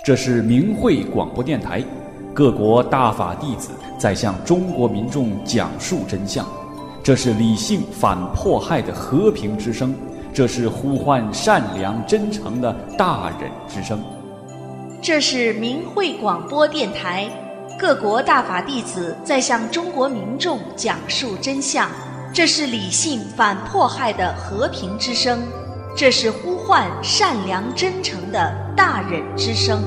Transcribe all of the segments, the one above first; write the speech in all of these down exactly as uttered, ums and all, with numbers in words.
这是明慧广播电台，各国大法弟子在向中国民众讲述真相。这是理性反迫害的和平之声，这是呼唤善良真诚的大忍之声。 这是明慧广播电台，各国大法弟子在向中国民众讲述真相。这是理性反迫害的和平之声，这是呼唤善良真诚的大忍之声。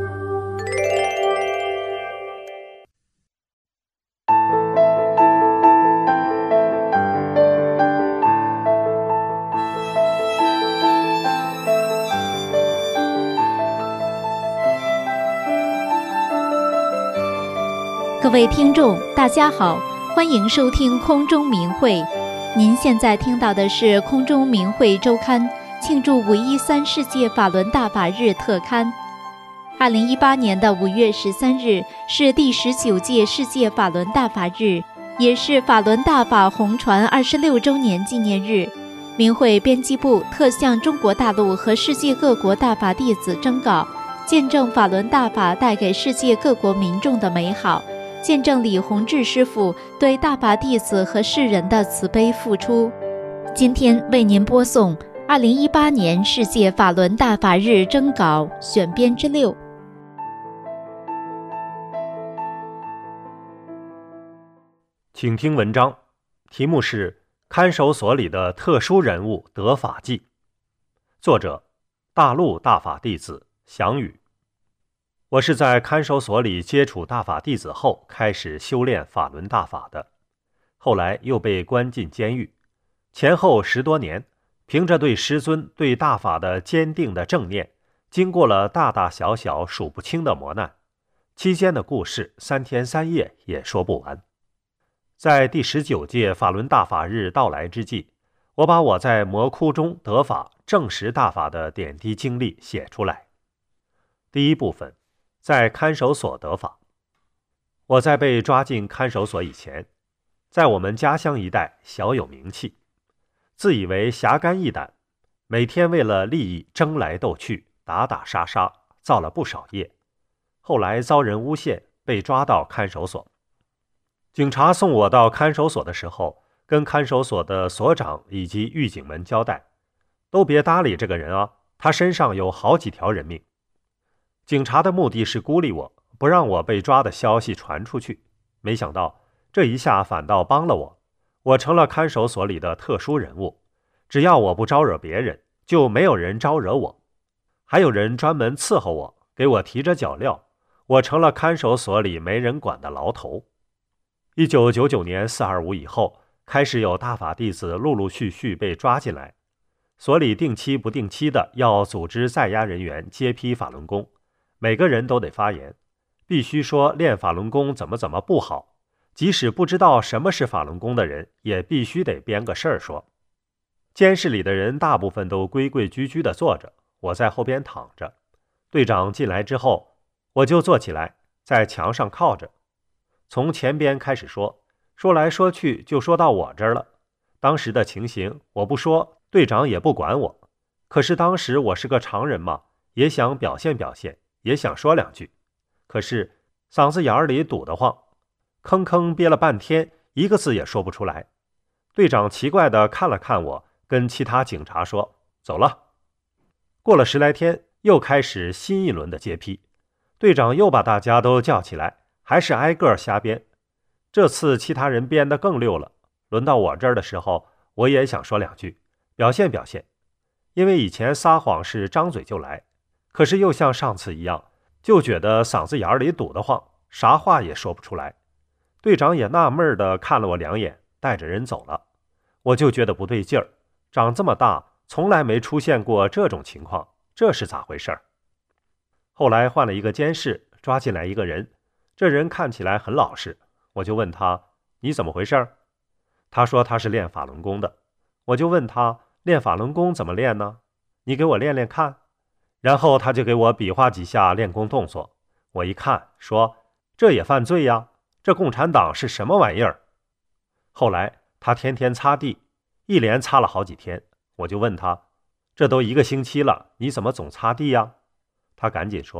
各位听众大家好，欢迎收听空中明慧。您现在听到的是空中明慧周刊庆祝五一三世界法轮大法日特刊。二零一八年的五月十三日是第十九届世界法轮大法日，也是法轮大法红传二十六周年纪念日。明慧编辑部特向中国大陆和世界各国大法弟子征稿，见证法轮大法带给世界各国民众的美好，见证李洪志师父对大法弟子和世人的慈悲付出。今天为您播送二零一八年世界法轮大法日征稿选编之六。 请听文章，题目是《看守所里的特殊人物得法记》，作者大陆大法弟子祥宇。我是在看守所里接触大法弟子后开始修炼法轮大法的，后来又被关进监狱，前后十多年，凭着对师尊对大法的坚定的正念，经过了大大小小数不清的磨难，期间的故事三天三夜也说不完。在第十九届法轮大法日到来之际，我把我在魔窟中得法证实大法的点滴经历写出来。第一部分，在看守所得法。我在被抓进看守所以前，在我们家乡一带小有名气，自以为侠肝义胆，每天为了利益争来斗去，打打杀杀，造了不少业。后来遭人诬陷，被抓到看守所。警察送我到看守所的时候，跟看守所的所长以及狱警们交代，都别搭理这个人啊，他身上有好几条人命。警察的目的是孤立我，不让我被抓的消息传出去。没想到这一下反倒帮了我，我成了看守所里的特殊人物，只要我不招惹别人，就没有人招惹我。还有人专门伺候我，给我提着脚镣，我成了看守所里没人管的牢头。一九九九年四二五以后，开始有大法弟子陆陆续续被抓进来，所里定期不定期的要组织在押人员接批法轮功，每个人都得发言，必须说练法轮功怎么怎么不好，即使不知道什么是法轮功的人，也必须得编个事儿说。监室里的人大部分都规规矩矩地坐着，我在后边躺着。队长进来之后，我就坐起来，在墙上靠着，从前边开始说，说来说去就说到我这儿了。当时的情形我不说，队长也不管我，可是当时我是个常人嘛，也想表现表现，也想说两句，可是嗓子眼里堵得慌，吭吭憋了半天，一个字也说不出来。队长奇怪地看了看我，跟其他警察说走了。过了十来天，又开始新一轮的接批，队长又把大家都叫起来，还是挨个瞎编。这次其他人编得更溜了，轮到我这儿的时候，我也想说两句，表现表现，因为以前撒谎是张嘴就来，可是又像上次一样，就觉得嗓子眼里堵得慌，啥话也说不出来。队长也纳闷地看了我两眼，带着人走了。我就觉得不对劲儿，长这么大从来没出现过这种情况，这是咋回事儿？后来换了一个监室，抓进来一个人，这人看起来很老实，我就问他，你怎么回事？他说他是练法轮功的。我就问他，练法轮功怎么练呢？你给我练练看。然后他就给我比划几下练功动作，我一看说，这也犯罪呀，这共产党是什么玩意儿？后来他天天擦地，一连擦了好几天，我就问他，这都一个星期了，你怎么总擦地呀？他赶紧说，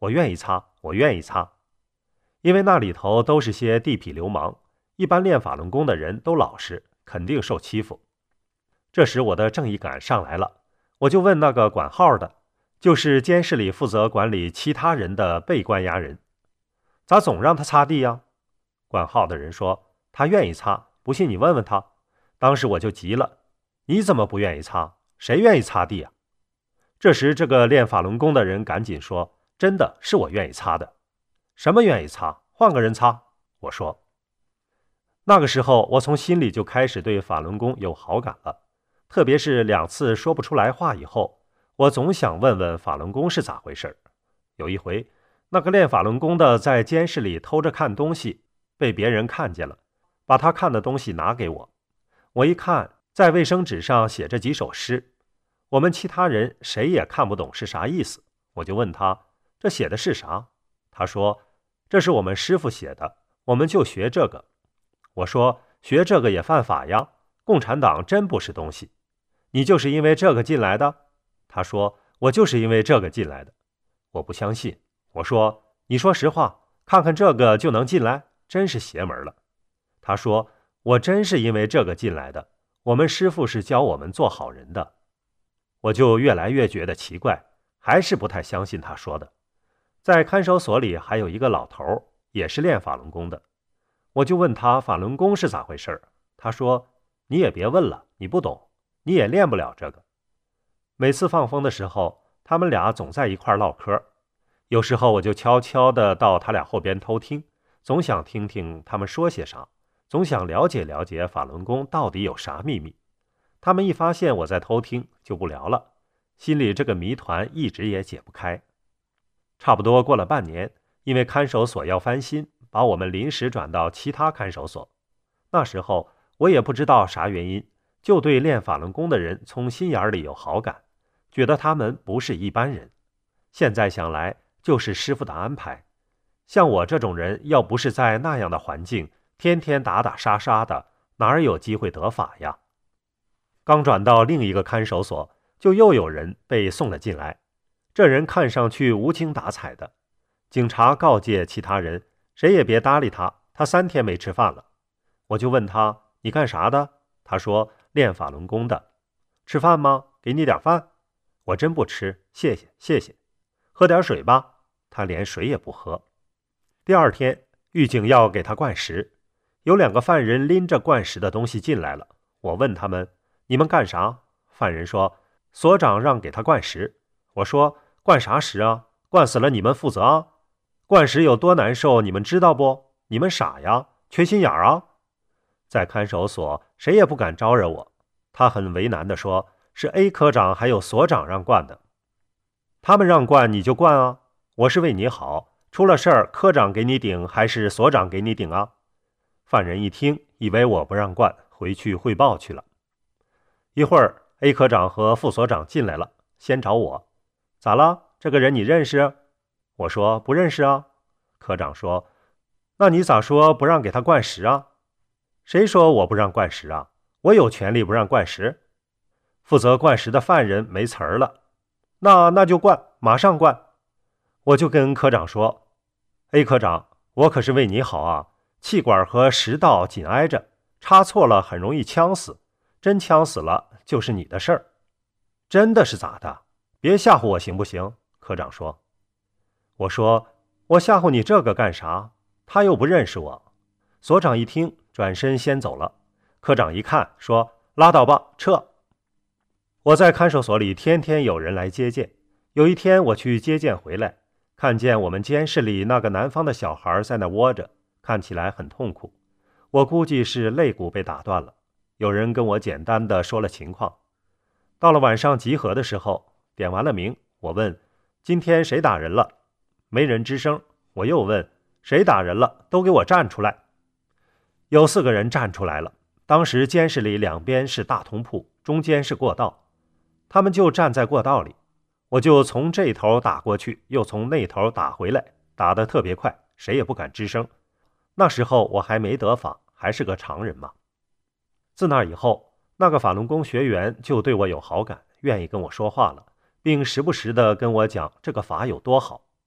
我愿意擦，我愿意擦。因为那里头都是些地痞流氓，一般练法轮功的人都老实，肯定受欺负。这时我的正义感上来了，我就问那个管号的，就是监视里负责管理其他人的被关押人，咋总让他擦地呀？管号的人说他愿意擦，不信你问问他。当时我就急了，你怎么不愿意擦？谁愿意擦地啊？这时这个练法轮功的人赶紧说，真的是我愿意擦的。什么愿意擦？换个人擦。我说，那个时候我从心里就开始对法轮功有好感了，特别是两次说不出来话以后，我总想问问法轮功是咋回事。有一回，那个练法轮功的在监视里偷着看东西，被别人看见了，把他看的东西拿给我。我一看，在卫生纸上写着几首诗，我们其他人谁也看不懂是啥意思。我就问他，这写的是啥？他说，这是我们师父写的，我们就学这个。我说，学这个也犯法呀，共产党真不是东西。你就是因为这个进来的？他说，我就是因为这个进来的。我不相信。我说，你说实话，看看这个就能进来，真是邪门了。他说，我真是因为这个进来的，我们师父是教我们做好人的。我就越来越觉得奇怪，还是不太相信他说的。在看守所里还有一个老头，也是练法轮功的。我就问他法轮功是咋回事，他说，你也别问了，你不懂，你也练不了这个。每次放风的时候，他们俩总在一块唠嗑，有时候我就悄悄地到他俩后边偷听，总想听听他们说些啥，总想了解了解法轮功到底有啥秘密。他们一发现我在偷听就不聊了，心里这个谜团一直也解不开。差不多过了半年，因为看守所要翻新，把我们临时转到其他看守所。那时候我也不知道啥原因，就对练法轮功的人从心眼里有好感，觉得他们不是一般人。现在想来，就是师父的安排。像我这种人，要不是在那样的环境，天天打打杀杀的，哪儿有机会得法呀？刚转到另一个看守所，就又有人被送了进来。这人看上去无精打采的，警察告诫其他人，谁也别搭理他，他三天没吃饭了。我就问他，你干啥的？他说，练法轮功的。吃饭吗？给你点饭。我真不吃，谢谢谢谢。喝点水吧。他连水也不喝。第二天，狱警要给他灌食，有两个犯人拎着灌食的东西进来了。我问他们，你们干啥？犯人说，所长让给他灌食。我说，灌啥食啊？灌死了你们负责啊？灌食有多难受你们知道不？你们傻呀？缺心眼啊？在看守所谁也不敢招惹我。他很为难地说，是 A 科长还有所长让灌的。他们让灌你就灌啊，我是为你好，出了事儿科长给你顶还是所长给你顶啊？犯人一听，以为我不让灌，回去汇报去了。一会儿 A 科长和副所长进来了，先找我。咋了？这个人你认识？我说不认识啊。科长说，那你咋说不让给他灌食啊？谁说我不让灌食啊？我有权利不让灌食。负责灌食的犯人没词儿了，那那就灌，马上灌。我就跟科长说， A 科长，我可是为你好啊，气管和食道紧挨着，插错了很容易呛死，真呛死了就是你的事儿。真的是咋的？别吓唬我行不行？科长说。我说，我吓唬你这个干啥？他又不认识我。所长一听，转身先走了。科长一看，说，拉倒吧，撤。我在看守所里天天有人来接见。有一天我去接见回来，看见我们监室里那个南方的小孩在那窝着，看起来很痛苦。我估计是肋骨被打断了。有人跟我简单的说了情况。到了晚上集合的时候，点完了名，我问，今天谁打人了？没人吱声。我又问，谁打人了？都给我站出来。有四个人站出来了。当时监室里两边是大通铺，中间是过道，他们就站在过道里。我就从这头打过去，又从那头打回来，打得特别快，谁也不敢吱声。那时候我还没得法，还是个常人嘛。自那以后，那个法轮功学员就对我有好感，愿意跟我说话了，并时不时地跟我讲这个法有多好。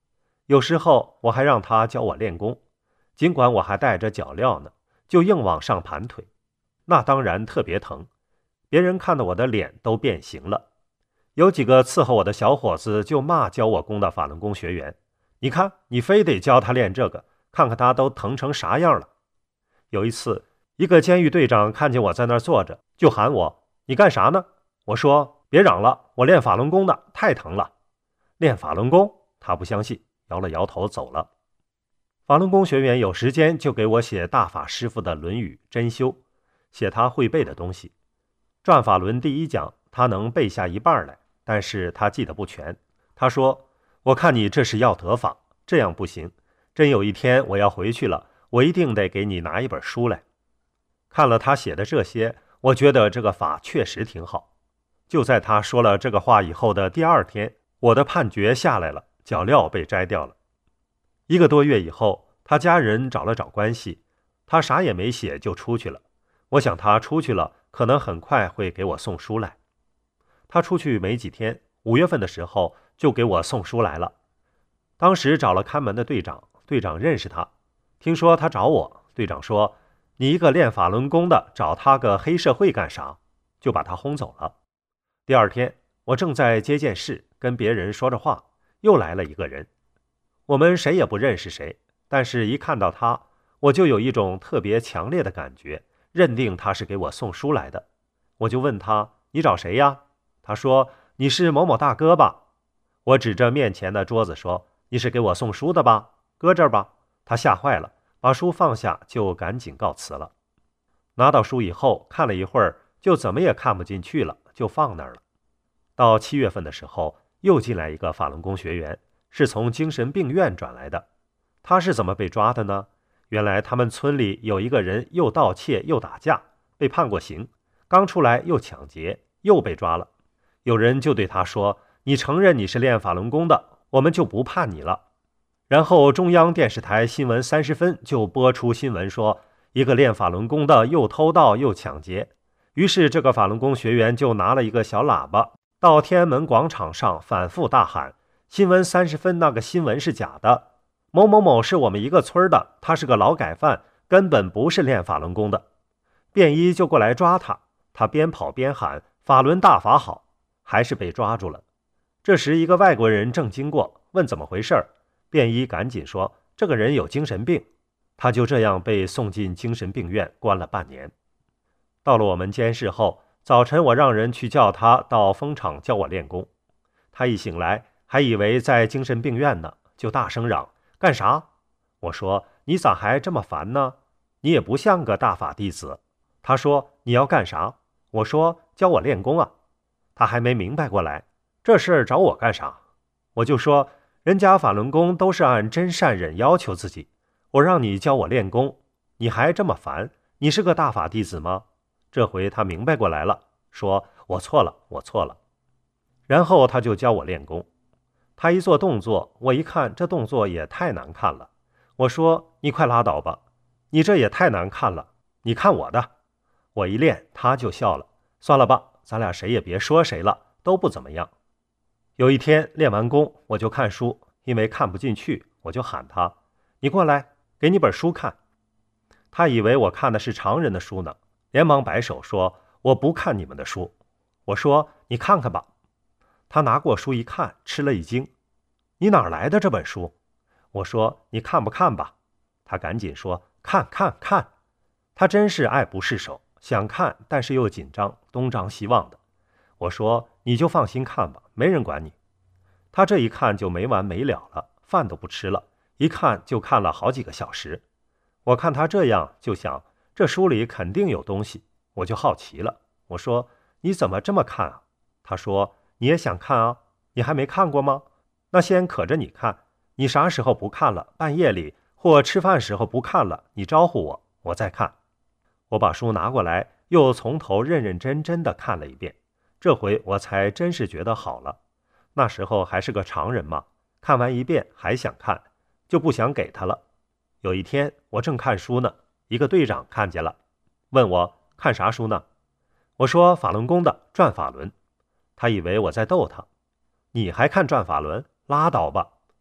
有时候我还让他教我练功，尽管我还带着脚镣呢，就硬往上盘腿，那当然特别疼，别人看到我的脸都变形了。有几个伺候我的小伙子就骂教我功的法轮功学员，你看你非得教他练这个，看看他都疼成啥样了。有一次，一个监狱队长看见我在那儿坐着，就喊我，你干啥呢？我说别嚷了，我练法轮功的，太疼了。练法轮功？他不相信，摇了摇头走了。法轮功学员有时间就给我写大法师父的《论语》真修，写他会背的东西。转法轮第一讲他能背下一半来，但是他记得不全。他说，我看你这是要得法，这样不行，真有一天我要回去了，我一定得给你拿一本书来。看了他写的这些，我觉得这个法确实挺好。就在他说了这个话以后的第二天，我的判决下来了，脚镣被摘掉了。一个多月以后，他家人找了找关系，他啥也没写就出去了。我想他出去了，可能很快会给我送书来。他出去没几天，五月份的时候就给我送书来了。当时找了看门的队长，队长认识他，听说他找我，队长说，你一个练法轮功的找他个黑社会干啥？就把他轰走了。第二天，我正在接见室跟别人说着话，又来了一个人。我们谁也不认识谁，但是一看到他，我就有一种特别强烈的感觉，认定他是给我送书来的。我就问他，你找谁呀？他说，你是某某大哥吧？我指着面前的桌子说，你是给我送书的吧？搁这儿吧。他吓坏了，把书放下就赶紧告辞了。拿到书以后看了一会儿，就怎么也看不进去了，就放那儿了。到七月份的时候，又进来一个法轮功学员，是从精神病院转来的。他是怎么被抓的呢？原来他们村里有一个人又盗窃又打架，被判过刑，刚出来又抢劫，又被抓了。有人就对他说，你承认你是练法轮功的，我们就不判你了。然后中央电视台新闻三十分就播出新闻说，一个练法轮功的又偷盗又抢劫。于是这个法轮功学员就拿了一个小喇叭，到天安门广场上反复大喊，新闻三十分那个新闻是假的，某某某是我们一个村的，他是个劳改犯，根本不是练法轮功的。便衣就过来抓他，他边跑边喊，法轮大法好，还是被抓住了。这时一个外国人正经过，问怎么回事，便衣赶紧说，这个人有精神病。他就这样被送进精神病院，关了半年。到了我们监室后，早晨我让人去叫他到风场教我练功。他一醒来还以为在精神病院呢，就大声嚷，干啥？我说，你咋还这么烦呢？你也不像个大法弟子。他说，你要干啥？我说，教我练功啊。他还没明白过来，这事儿找我干啥？我就说，人家法轮功都是按真善忍要求自己，我让你教我练功，你还这么烦，你是个大法弟子吗？这回他明白过来了，说，我错了，我错了。然后他就教我练功。他一做动作，我一看这动作也太难看了，我说，你快拉倒吧，你这也太难看了，你看我的。我一练他就笑了，算了吧，咱俩谁也别说谁了，都不怎么样。有一天练完功我就看书，因为看不进去，我就喊他，你过来，给你本书看。他以为我看的是常人的书呢，连忙摆手说，我不看你们的书。我说，你看看吧。他拿过书一看，吃了一惊，你哪来的这本书？我说，你看不看吧。他赶紧说，看看看。他真是爱不释手，想看但是又紧张，东张西望的。我说，你就放心看吧，没人管你。他这一看就没完没了了，饭都不吃了，一看就看了好几个小时。我看他这样就想，这书里肯定有东西，我就好奇了。我说，你怎么这么看啊？他说，你也想看啊？你还没看过吗？那先可着你看，你啥时候不看了，半夜里或吃饭时候不看了，你招呼我，我再看。我把书拿过来，又从头认认真真的看了一遍，这回我才真是觉得好了。那时候还是个常人嘛，看完一遍还想看，就不想给他了。有一天我正看书呢，一个队长看见了，问我看啥书呢？我说法轮功的转法轮。他以为我在逗他，你还看转法轮？拉倒吧。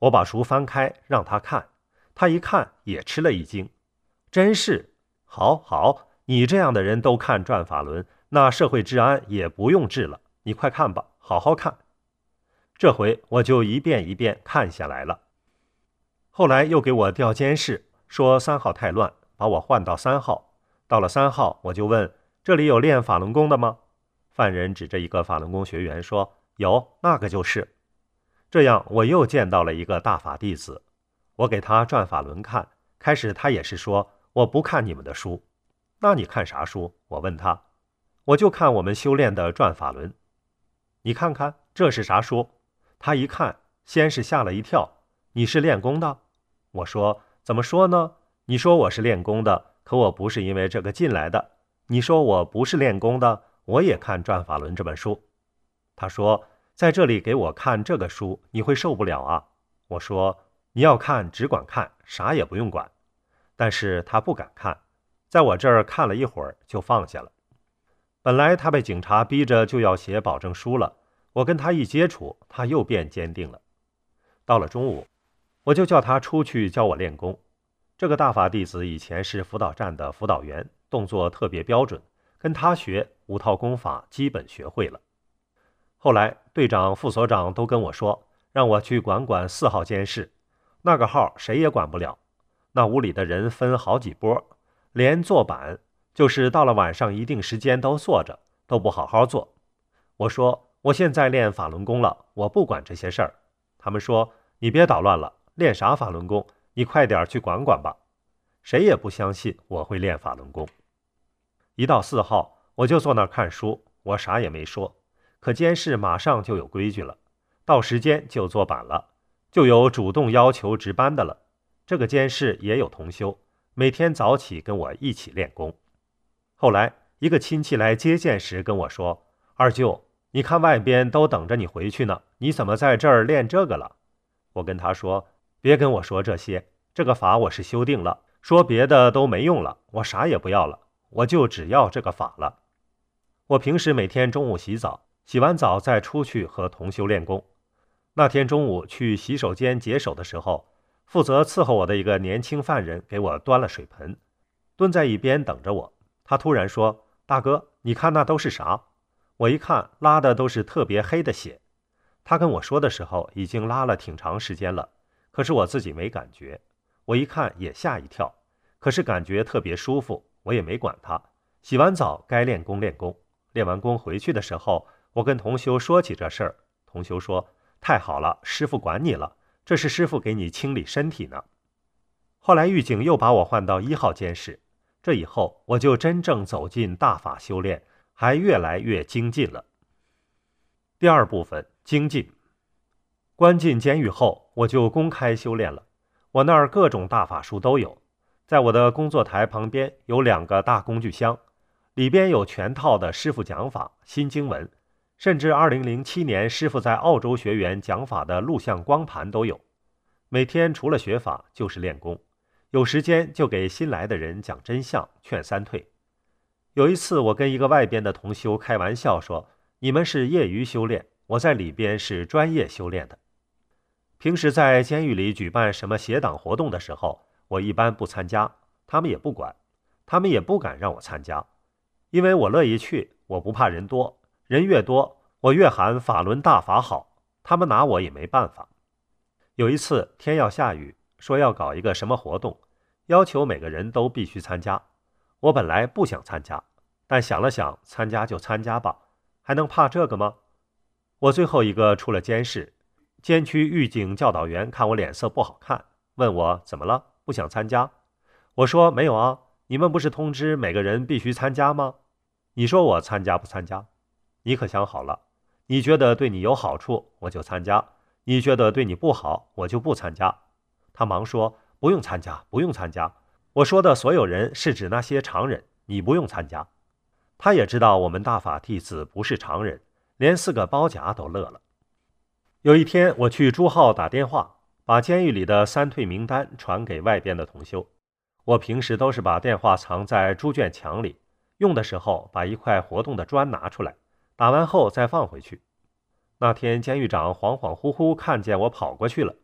我把书翻开让他看，他一看也吃了一惊，真是，好好，你这样的人都看转法轮，那社会治安也不用治了，你快看吧，好好看。这回我就一遍一遍看下来了。后来又给我调监视，说三号太乱，把我换到三号。到了三号，我就问，这里有练法轮功的吗？犯人指着一个法轮功学员说，有，那个就是。这样我又见到了一个大法弟子，我给他转法轮看，开始他也是说，我不看你们的书。那你看啥书？我问他。我就看我们修炼的转法轮。你看看这是啥书？他一看，先是吓了一跳，你是练功的？我说，怎么说呢？你说我是练功的，可我不是因为这个进来的。你说我不是练功的，我也看转法轮这本书。他说，在这里给我看这个书，你会受不了啊。我说，你要看只管看，啥也不用管。但是他不敢看，在我这儿看了一会儿就放下了。本来他被警察逼着就要写保证书了，我跟他一接触，他又变坚定了。到了中午，我就叫他出去教我练功。这个大法弟子以前是辅导站的辅导员，动作特别标准，跟他学五套功法基本学会了。后来队长、副所长都跟我说，让我去管管四号监视，那个号谁也管不了。那屋里的人分好几波，连坐板就是到了晚上一定时间都坐着，都不好好做。我说，我现在练法轮功了，我不管这些事儿。他们说，你别捣乱了，练啥法轮功，你快点去管管吧。谁也不相信我会练法轮功。一到四号，我就坐那儿看书，我啥也没说。可监视马上就有规矩了，到时间就坐板了，就有主动要求值班的了。这个监视也有同修，每天早起跟我一起练功。后来一个亲戚来接见时跟我说，二舅，你看外边都等着你回去呢，你怎么在这儿练这个了？我跟他说，别跟我说这些，这个法我是修定了，说别的都没用了，我啥也不要了，我就只要这个法了。我平时每天中午洗澡，洗完澡再出去和同修练功。那天中午去洗手间解手的时候，负责伺候我的一个年轻犯人给我端了水盆，蹲在一边等着我。他突然说，大哥，你看那都是啥？我一看，拉的都是特别黑的血。他跟我说的时候已经拉了挺长时间了，可是我自己没感觉。我一看也吓一跳，可是感觉特别舒服，我也没管他。洗完澡该练功练功，练完功回去的时候，我跟同修说起这事儿，同修说，太好了，师父管你了，这是师父给你清理身体呢。后来狱警又把我换到一号监视，这以后我就真正走进大法修炼，还越来越精进了。第二部分，精进。关进监狱后，我就公开修炼了。我那儿各种大法书都有，在我的工作台旁边有两个大工具箱，里边有全套的师父讲法、新经文，甚至二零零七年师父在澳洲学员讲法的录像光盘都有。每天除了学法就是练功，有时间就给新来的人讲真相，劝三退。有一次我跟一个外边的同修开玩笑说，你们是业余修炼，我在里边是专业修炼的。平时在监狱里举办什么协党活动的时候，我一般不参加，他们也不管，他们也不敢让我参加，因为我乐意去，我不怕人多，人越多我越喊法轮大法好，他们拿我也没办法。有一次天要下雨，说要搞一个什么活动，要求每个人都必须参加。我本来不想参加，但想了想，参加就参加吧，还能怕这个吗？我最后一个出了监视，监区狱警教导员看我脸色不好看，问我怎么了，不想参加？我说没有啊，你们不是通知每个人必须参加吗？你说我参加不参加？你可想好了，你觉得对你有好处我就参加，你觉得对你不好我就不参加。他忙说，不用参加，不用参加，我说的所有人是指那些常人，你不用参加。他也知道我们大法弟子不是常人，连四个包夹都乐了。有一天我去朱号打电话，把监狱里的三退名单传给外边的同修。我平时都是把电话藏在猪圈墙里，用的时候把一块活动的砖拿出来，打完后再放回去。那天监狱长恍恍惚惚看见我跑过去了，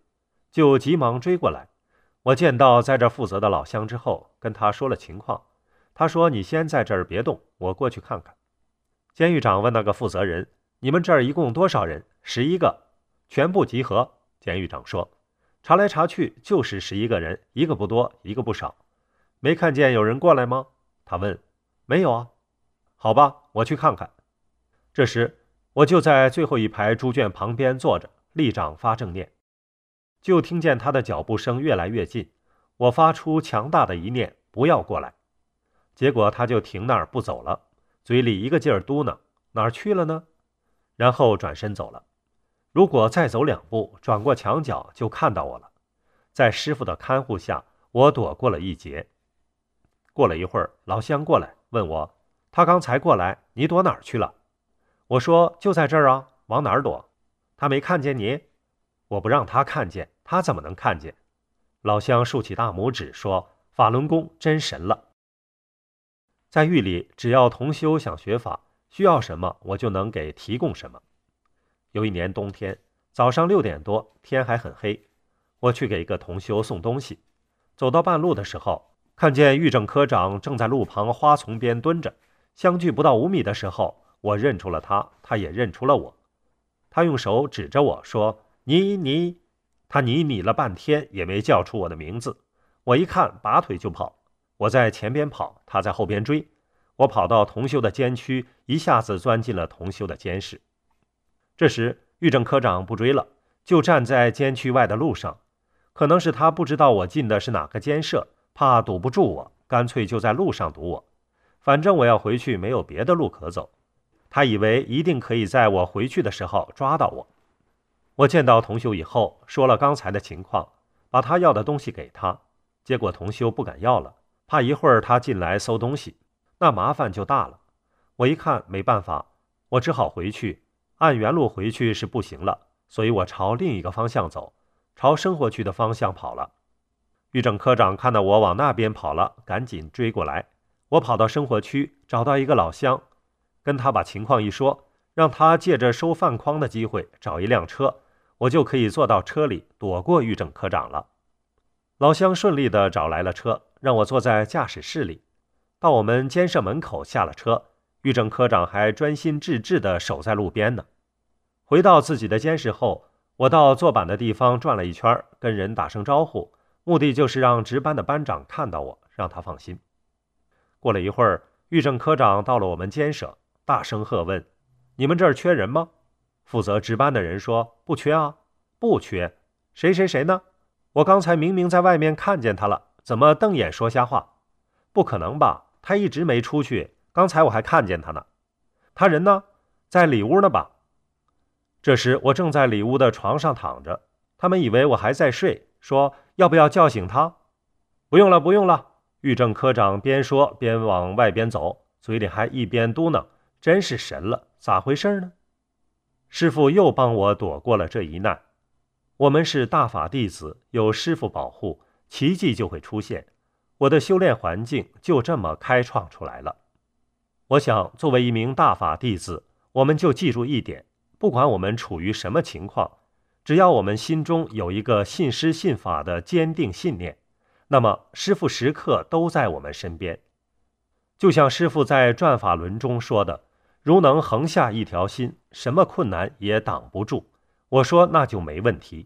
就急忙追过来。我见到在这负责的老乡之后，跟他说了情况。他说：“你先在这儿别动，我过去看看。”监狱长问那个负责人：“你们这儿一共多少人？”“十一个。”“全部集合。”监狱长说。查来查去就是十一个人，一个不多，一个不少。没看见有人过来吗？他问。没有啊。好吧，我去看看。这时我就在最后一排猪圈旁边坐着，立掌发正念。就听见他的脚步声越来越近，我发出强大的一念，不要过来。结果他就停那儿不走了，嘴里一个劲儿嘟囔，哪儿去了呢？然后转身走了。如果再走两步，转过墙角就看到我了。在师傅的看护下，我躲过了一劫。过了一会儿，老乡过来问我，他刚才过来，你躲哪儿去了？我说就在这儿啊，往哪儿躲？他没看见你？我不让他看见，他怎么能看见？老乡竖起大拇指说，法轮功真神了。在狱里，只要同修想学法，需要什么我就能给提供什么。有一年冬天，早上六点多，天还很黑，我去给一个同修送东西。走到半路的时候，看见狱政科长正在路旁花丛边蹲着，相距不到五米的时候，我认出了他，他也认出了我。他用手指着我说，你你，他你你了半天也没叫出我的名字。我一看，拔腿就跑。我在前边跑，他在后边追。我跑到同修的监区，一下子钻进了同修的监室。这时狱政科长不追了，就站在监区外的路上。可能是他不知道我进的是哪个监舍，怕堵不住我，干脆就在路上堵我。反正我要回去，没有别的路可走。他以为一定可以在我回去的时候抓到我。我见到同修以后，说了刚才的情况，把他要的东西给他。结果同修不敢要了，怕一会儿他进来搜东西，那麻烦就大了。我一看没办法，我只好回去。按原路回去是不行了，所以我朝另一个方向走，朝生活区的方向跑了。狱政科长看到我往那边跑了，赶紧追过来。我跑到生活区，找到一个老乡，跟他把情况一说，让他借着收饭筐的机会找一辆车，我就可以坐到车里躲过狱政科长了。老乡顺利地找来了车，让我坐在驾驶室里。到我们监舍门口下了车，狱政科长还专心致志地守在路边呢。回到自己的监室后，我到坐板的地方转了一圈，跟人打声招呼，目的就是让值班的班长看到我，让他放心。过了一会儿，狱政科长到了我们监舍，大声喝问，你们这儿缺人吗？负责值班的人说，不缺啊。不缺？谁谁谁呢？我刚才明明在外面看见他了，怎么瞪眼说瞎话？不可能吧，他一直没出去，刚才我还看见他呢。他人呢？在里屋呢吧？这时我正在里屋的床上躺着，他们以为我还在睡，说要不要叫醒他？不用了不用了。狱政科长边说边往外边走，嘴里还一边嘟囔，真是神了，咋回事呢？师父又帮我躲过了这一难。我们是大法弟子，有师父保护，奇迹就会出现。我的修炼环境就这么开创出来了。我想作为一名大法弟子，我们就记住一点，不管我们处于什么情况，只要我们心中有一个信师信法的坚定信念，那么师父时刻都在我们身边。就像师父在转法轮中说的，如能横下一条心，什么困难也挡不住。我说那就没问题。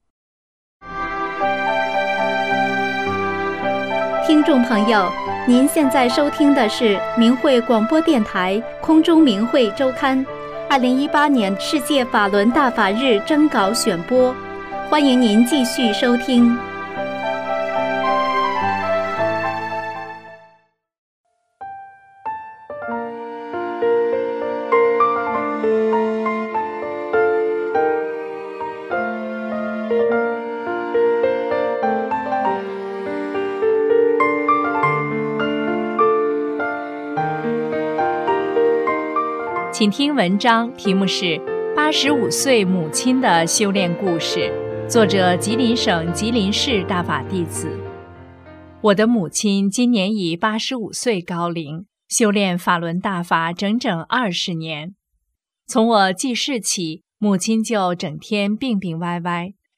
听众朋友，您现在收听的是明慧广播电台空中明慧周刊二零一八年世界法轮大法日征稿选播，欢迎您继续收听。 请听文章，题目是《八十五岁母亲的修炼故事》，作者吉林省吉林市大法弟子。我的母亲今年已八十五岁高龄，修炼法轮大法整整二十年。从我记事起，母亲就整天病病歪歪，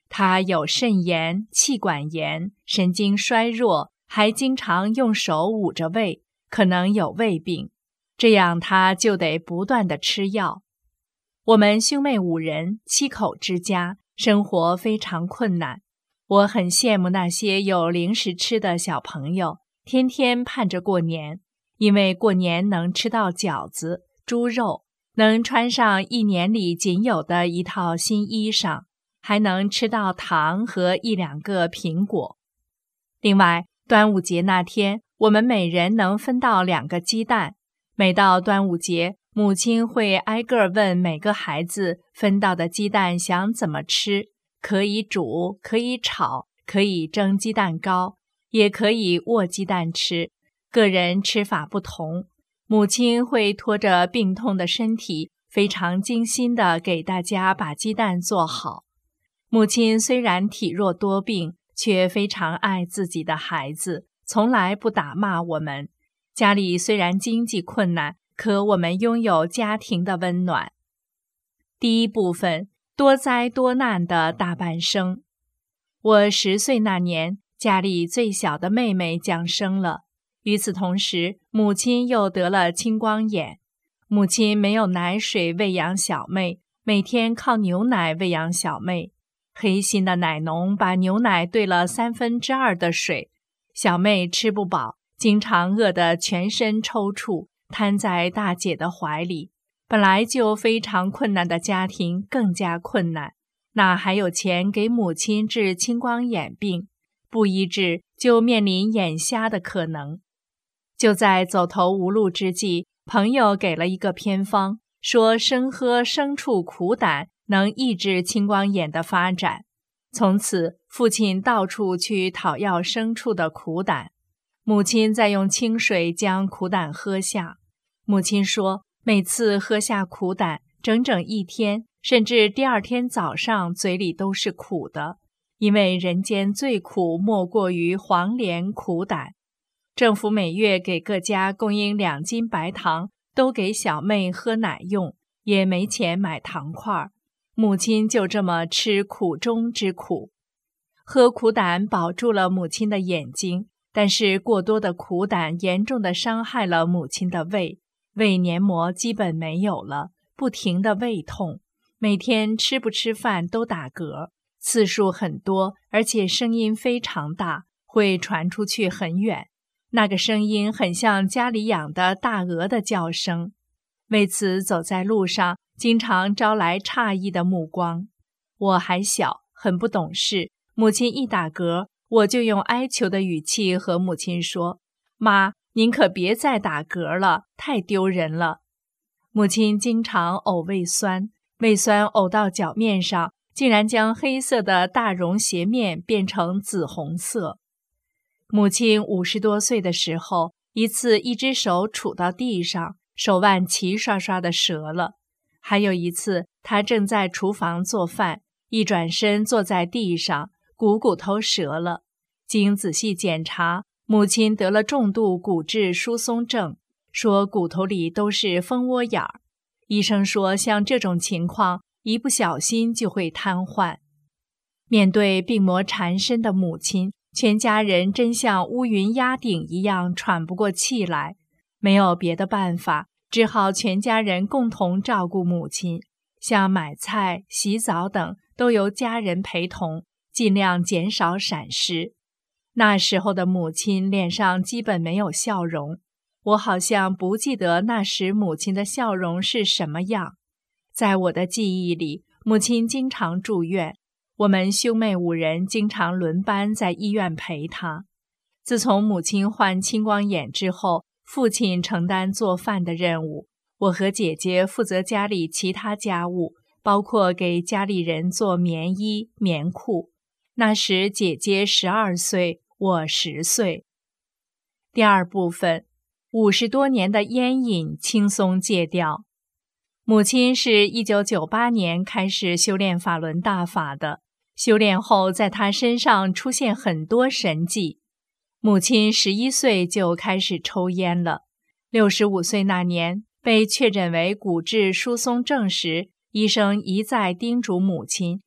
他有肾炎、气管炎、神经衰弱，还经常用手捂着胃，可能有胃病，这样他就得不断地吃药。我们兄妹五人，七口之家，生活非常困难。我很羡慕那些有零食吃的小朋友，天天盼着过年，因为过年能吃到饺子、猪肉，能穿上一年里仅有的一套新衣裳，还能吃到糖和一两个苹果。另外，端午节那天，我们每人能分到两个鸡蛋。每到端午节，母亲会挨个问每个孩子分到的鸡蛋想怎么吃，可以煮，可以炒，可以蒸鸡蛋糕，也可以握鸡蛋吃，个人吃法不同。母亲会拖着病痛的身体，非常精心地给大家把鸡蛋做好。母亲虽然体弱多病，却非常爱自己的孩子，从来不打骂我们。家里虽然经济困难，可我们拥有家庭的温暖。第一部分，多灾多难的大半生。我十岁那年，家里最小的妹妹降生了。与此同时，母亲又得了青光眼。母亲没有奶水喂养小妹，每天靠牛奶喂养小妹。黑心的奶农把牛奶兑了三分之二的水，小妹吃不饱，经常饿得全身抽搐，瘫在大姐的怀里。本来就非常困难的家庭更加困难，哪还有钱给母亲治青光眼病？不医治就面临眼瞎的可能。就在走投无路之际，朋友给了一个偏方，说生喝牲畜苦胆能抑制青光眼的发展。从此，父亲到处去讨要牲畜的苦胆，母亲再用清水将苦胆喝下。母亲说，每次喝下苦胆，整整一天，甚至第二天早上嘴里都是苦的，因为人间最苦莫过于黄连苦胆。政府每月给各家供应两斤白糖，都给小妹喝奶用，也没钱买糖块。母亲就这么吃苦中之苦。喝苦胆保住了母亲的眼睛，但是过多的苦胆严重地伤害了母亲的胃，胃黏膜基本没有了，不停的胃痛，每天吃不吃饭都打嗝，次数很多，而且声音非常大，会传出去很远。那个声音很像家里养的大鹅的叫声，为此走在路上经常招来诧异的目光。我还小，很不懂事，母亲一打嗝，我就用哀求的语气和母亲说：“妈，您可别再打嗝了，太丢人了。”母亲经常呕胃酸，胃酸呕到脚面上，竟然将黑色的大绒鞋面变成紫红色。母亲五十多岁的时候，一次一只手杵到地上，手腕齐刷刷的折了。还有一次，她正在厨房做饭，一转身坐在地上，股骨头折了。经仔细检查，母亲得了重度骨质疏松症，说骨头里都是蜂窝眼儿。医生说，像这种情况，一不小心就会瘫痪。面对病魔缠身的母亲，全家人真像乌云压顶一样喘不过气来，没有别的办法，只好全家人共同照顾母亲，像买菜、洗澡等都由家人陪同，尽量减少闪失。那时候的母亲脸上基本没有笑容，我好像不记得那时母亲的笑容是什么样。在我的记忆里，母亲经常住院，我们兄妹五人经常轮班在医院陪她。自从母亲患青光眼之后，父亲承担做饭的任务，我和姐姐负责家里其他家务，包括给家里人做棉衣、棉裤。那时姐姐十二岁，我十岁。第二部分，五十多年的烟瘾轻松戒掉。母亲是一九九八年开始修炼法轮大法的，修炼后在她身上出现很多神迹。母亲十一岁就开始抽烟了，六十五岁那年被确诊为骨质疏松症时，医生一再叮嘱母亲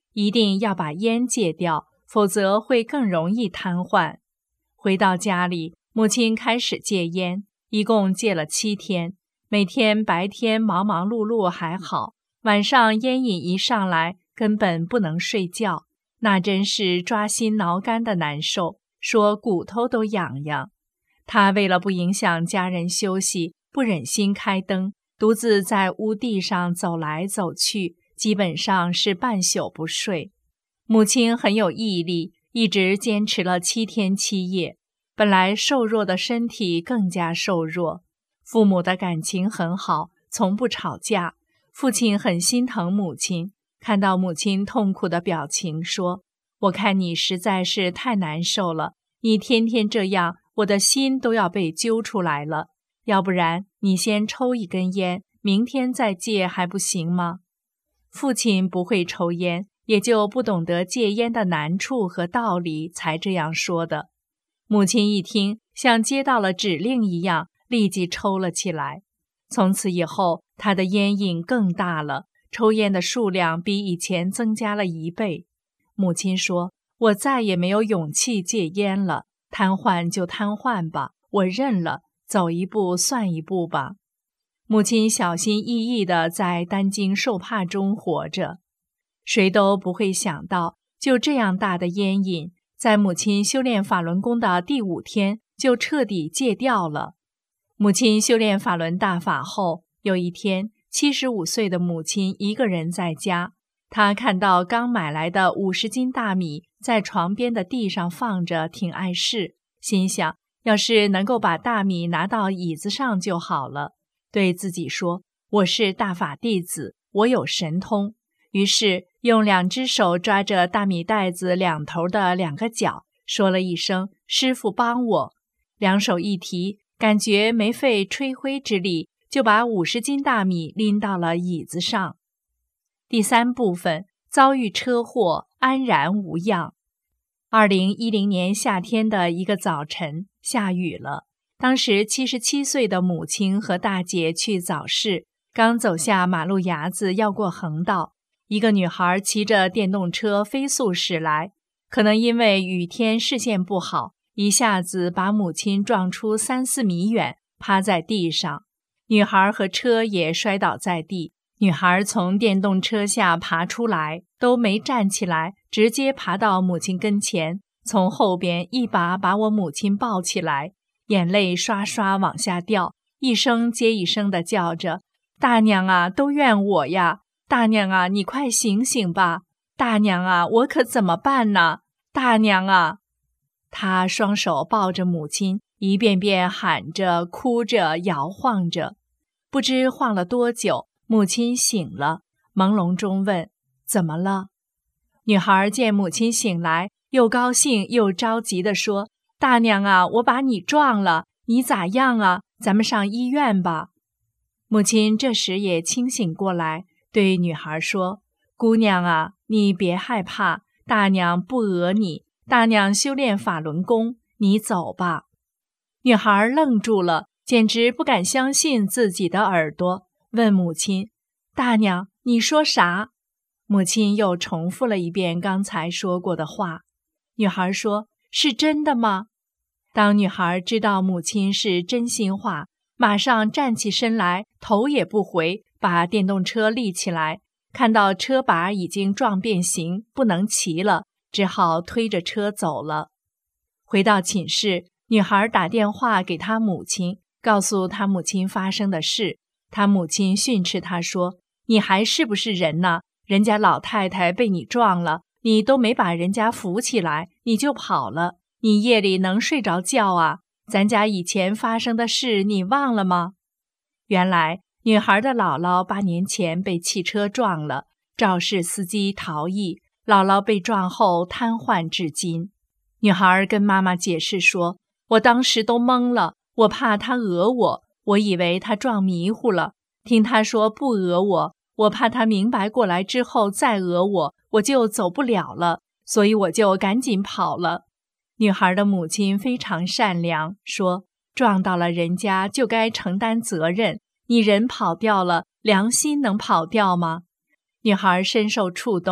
一定要把烟戒掉，否则会更容易瘫痪。回到家里，母亲开始戒烟，一共戒了七天。每天白天忙忙碌碌还好，晚上烟瘾一上来，根本不能睡觉，那真是抓心挠肝的难受，说骨头都痒痒。她为了不影响家人休息，不忍心开灯，独自在屋地上走来走去，基本上是半宿不睡。母亲很有毅力，一直坚持了七天七夜。本来瘦弱的身体更加瘦弱。父母的感情很好，从不吵架。父亲很心疼母亲，看到母亲痛苦的表情，说：“我看你实在是太难受了，你天天这样，我的心都要被揪出来了。要不然你先抽一根烟，明天再戒还不行吗？”父亲不会抽烟，也就不懂得戒烟的难处和道理，才这样说的。母亲一听，像接到了指令一样，立即抽了起来。从此以后，她的烟瘾更大了，抽烟的数量比以前增加了一倍。母亲说：“我再也没有勇气戒烟了，瘫痪就瘫痪吧，我认了，走一步算一步吧。”母亲小心翼翼地在担惊受怕中活着。谁都不会想到，就这样大的烟瘾，在母亲修炼法轮功的第五天就彻底戒掉了。母亲修炼法轮大法后，有一天，七十五岁的母亲一个人在家，她看到刚买来的五十斤大米在床边的地上放着，挺碍事，心想要是能够把大米拿到椅子上就好了，对自己说：“我是大法弟子，我有神通。”于是用两只手抓着大米袋子两头的两个角，说了一声：“师父帮我。”两手一提，感觉没费吹灰之力，就把五十斤大米拎到了椅子上。第三部分，遭遇车祸，安然无恙。二零一零年夏天的一个早晨，下雨了。当时七十七岁的母亲和大姐去早市，刚走下马路牙子要过横道，一个女孩骑着电动车飞速驶来，可能因为雨天视线不好，一下子把母亲撞出三四米远，趴在地上。女孩和车也摔倒在地，女孩从电动车下爬出来，都没站起来，直接爬到母亲跟前，从后边一把把我母亲抱起来，眼泪刷刷往下掉，一声接一声地叫着：“大娘啊，都怨我呀！大娘啊，你快醒醒吧！大娘啊，我可怎么办呢？大娘啊！”她双手抱着母亲，一遍遍喊着，哭着，摇晃着。不知晃了多久，母亲醒了，朦胧中问：“怎么了？”女孩见母亲醒来，又高兴又着急地说：“大娘啊，我把你撞了，你咋样啊？咱们上医院吧。”母亲这时也清醒过来，对女孩说：“姑娘啊，你别害怕，大娘不讹你，大娘修炼法轮功，你走吧。”女孩愣住了，简直不敢相信自己的耳朵，问母亲：“大娘，你说啥？”母亲又重复了一遍刚才说过的话。女孩说：“是真的吗？”当女孩知道母亲是真心话，马上站起身来，头也不回，把电动车立起来，看到车把已经撞变形，不能骑了，只好推着车走了。回到寝室，女孩打电话给她母亲，告诉她母亲发生的事。她母亲训斥她说：“你还是不是人呢？人家老太太被你撞了，你都没把人家扶起来，你就跑了，你夜里能睡着觉啊？咱家以前发生的事你忘了吗？”原来女孩的姥姥八年前被汽车撞了，肇事司机逃逸，姥姥被撞后瘫痪至今。女孩跟妈妈解释说：“我当时都懵了，我怕她讹我，我以为她撞迷糊了，听她说不讹我，我怕她明白过来之后再讹我，我就走不了了，所以我就赶紧跑了。”女孩的母亲非常善良，说：“撞到了人家就该承担责任，你人跑掉了，良心能跑掉吗？”女孩深受触动，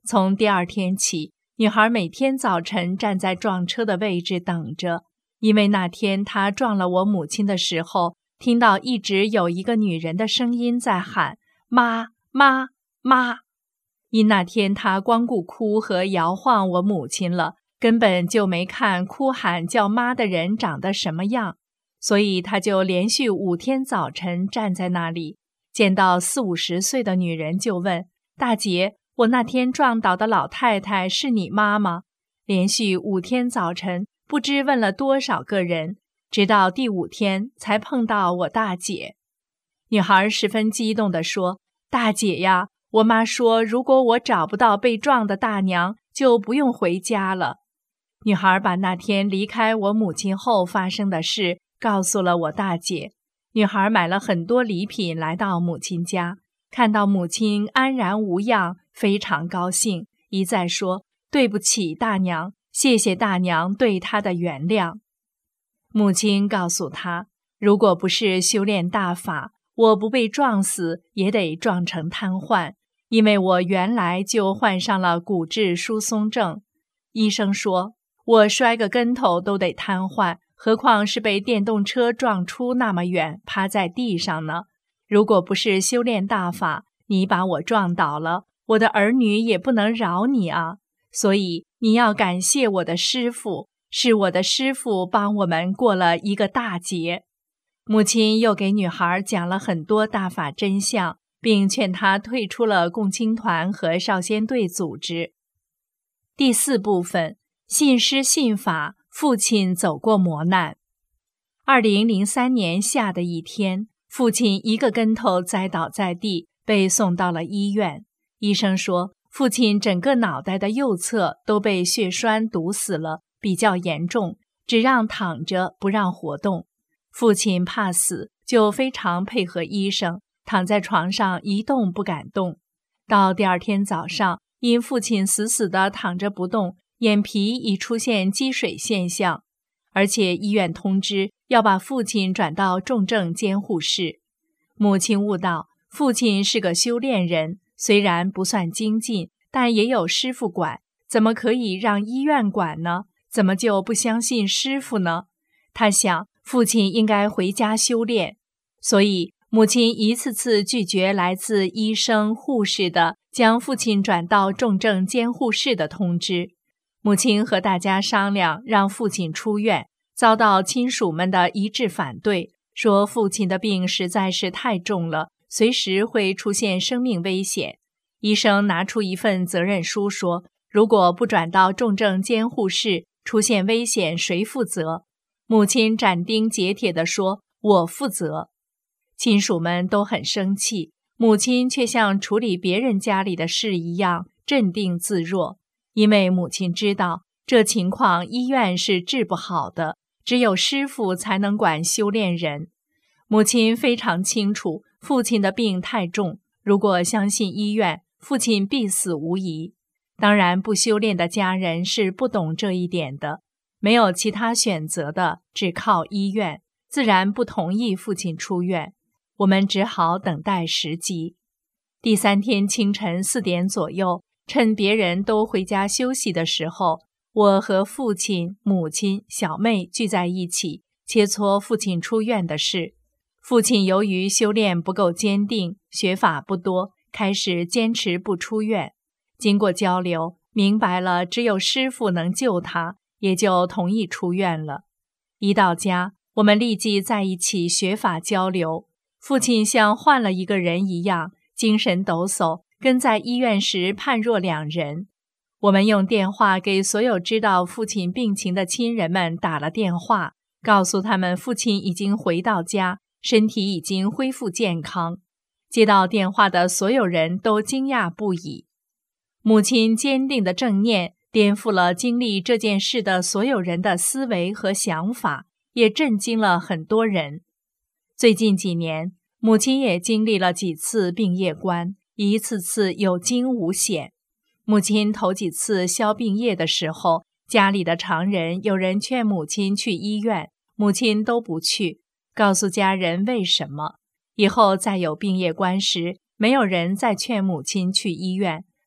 从第二天起，女孩每天早晨站在撞车的位置等着，因为那天她撞了我母亲的时候，听到一直有一个女人的声音在喊妈妈妈。因那天她光顾哭和摇晃我母亲了，根本就没看哭喊叫妈的人长得什么样，所以她就连续五天早晨站在那里，见到四五十岁的女人就问：大姐，我那天撞倒的老太太是你妈吗？连续五天早晨不知问了多少个人，直到第五天才碰到我大姐。女孩十分激动地说：大姐呀，我妈说如果我找不到被撞的大娘，就不用回家了。女孩把那天离开我母亲后发生的事告诉了我大姐。女孩买了很多礼品来到母亲家，看到母亲安然无恙，非常高兴，一再说：对不起大娘，谢谢大娘对她的原谅。母亲告诉她，如果不是修炼大法，我不被撞死也得撞成瘫痪，因为我原来就患上了骨质疏松症。医生说我摔个跟头都得瘫痪，何况是被电动车撞出那么远，趴在地上呢？如果不是修炼大法，你把我撞倒了，我的儿女也不能饶你啊！所以你要感谢我的师父，是我的师父帮我们过了一个大劫。母亲又给女孩讲了很多大法真相，并劝她退出了共青团和少先队组织。第四部分，信师信法，父亲走过磨难。二零零三年夏的一天，父亲一个跟头栽倒在地，被送到了医院。医生说，父亲整个脑袋的右侧都被血栓堵死了，比较严重，只让躺着不让活动。父亲怕死，就非常配合医生，躺在床上一动不敢动。到第二天早上，因父亲死死地躺着不动，眼皮已出现积水现象，而且医院通知要把父亲转到重症监护室。母亲悟到，父亲是个修炼人，虽然不算精进，但也有师父管，怎么可以让医院管呢？怎么就不相信师父呢？他想，父亲应该回家修炼，所以母亲一次次拒绝来自医生、护士的将父亲转到重症监护室的通知。母亲和大家商量让父亲出院，遭到亲属们的一致反对，说父亲的病实在是太重了，随时会出现生命危险。医生拿出一份责任书说，如果不转到重症监护室，出现危险谁负责？母亲斩钉截铁地说，我负责。亲属们都很生气，母亲却像处理别人家里的事一样镇定自若，因为母亲知道这情况医院是治不好的，只有师父才能管修炼人。母亲非常清楚父亲的病太重，如果相信医院，父亲必死无疑。当然，不修炼的家人是不懂这一点的，没有其他选择的，只靠医院，自然不同意父亲出院。我们只好等待时机。第三天清晨四点左右，趁别人都回家休息的时候，我和父亲、母亲、小妹聚在一起，切磋父亲出院的事。父亲由于修炼不够坚定，学法不多，开始坚持不出院。经过交流，明白了只有师父能救他，也就同意出院了。一到家，我们立即在一起学法交流。父亲像换了一个人一样，精神抖擞，跟在医院时判若两人。我们用电话给所有知道父亲病情的亲人们打了电话，告诉他们父亲已经回到家，身体已经恢复健康。接到电话的所有人都惊讶不已。母亲坚定的正念颠覆了经历这件事的所有人的思维和想法，也震惊了很多人。最近几年，母亲也经历了几次病业关，一次次有惊无险。母亲头几次消病业的时候，家里的常人有人劝母亲去医院，母亲都不去，告诉家人为什么。以后再有病业关时，没有人再劝母亲去医院，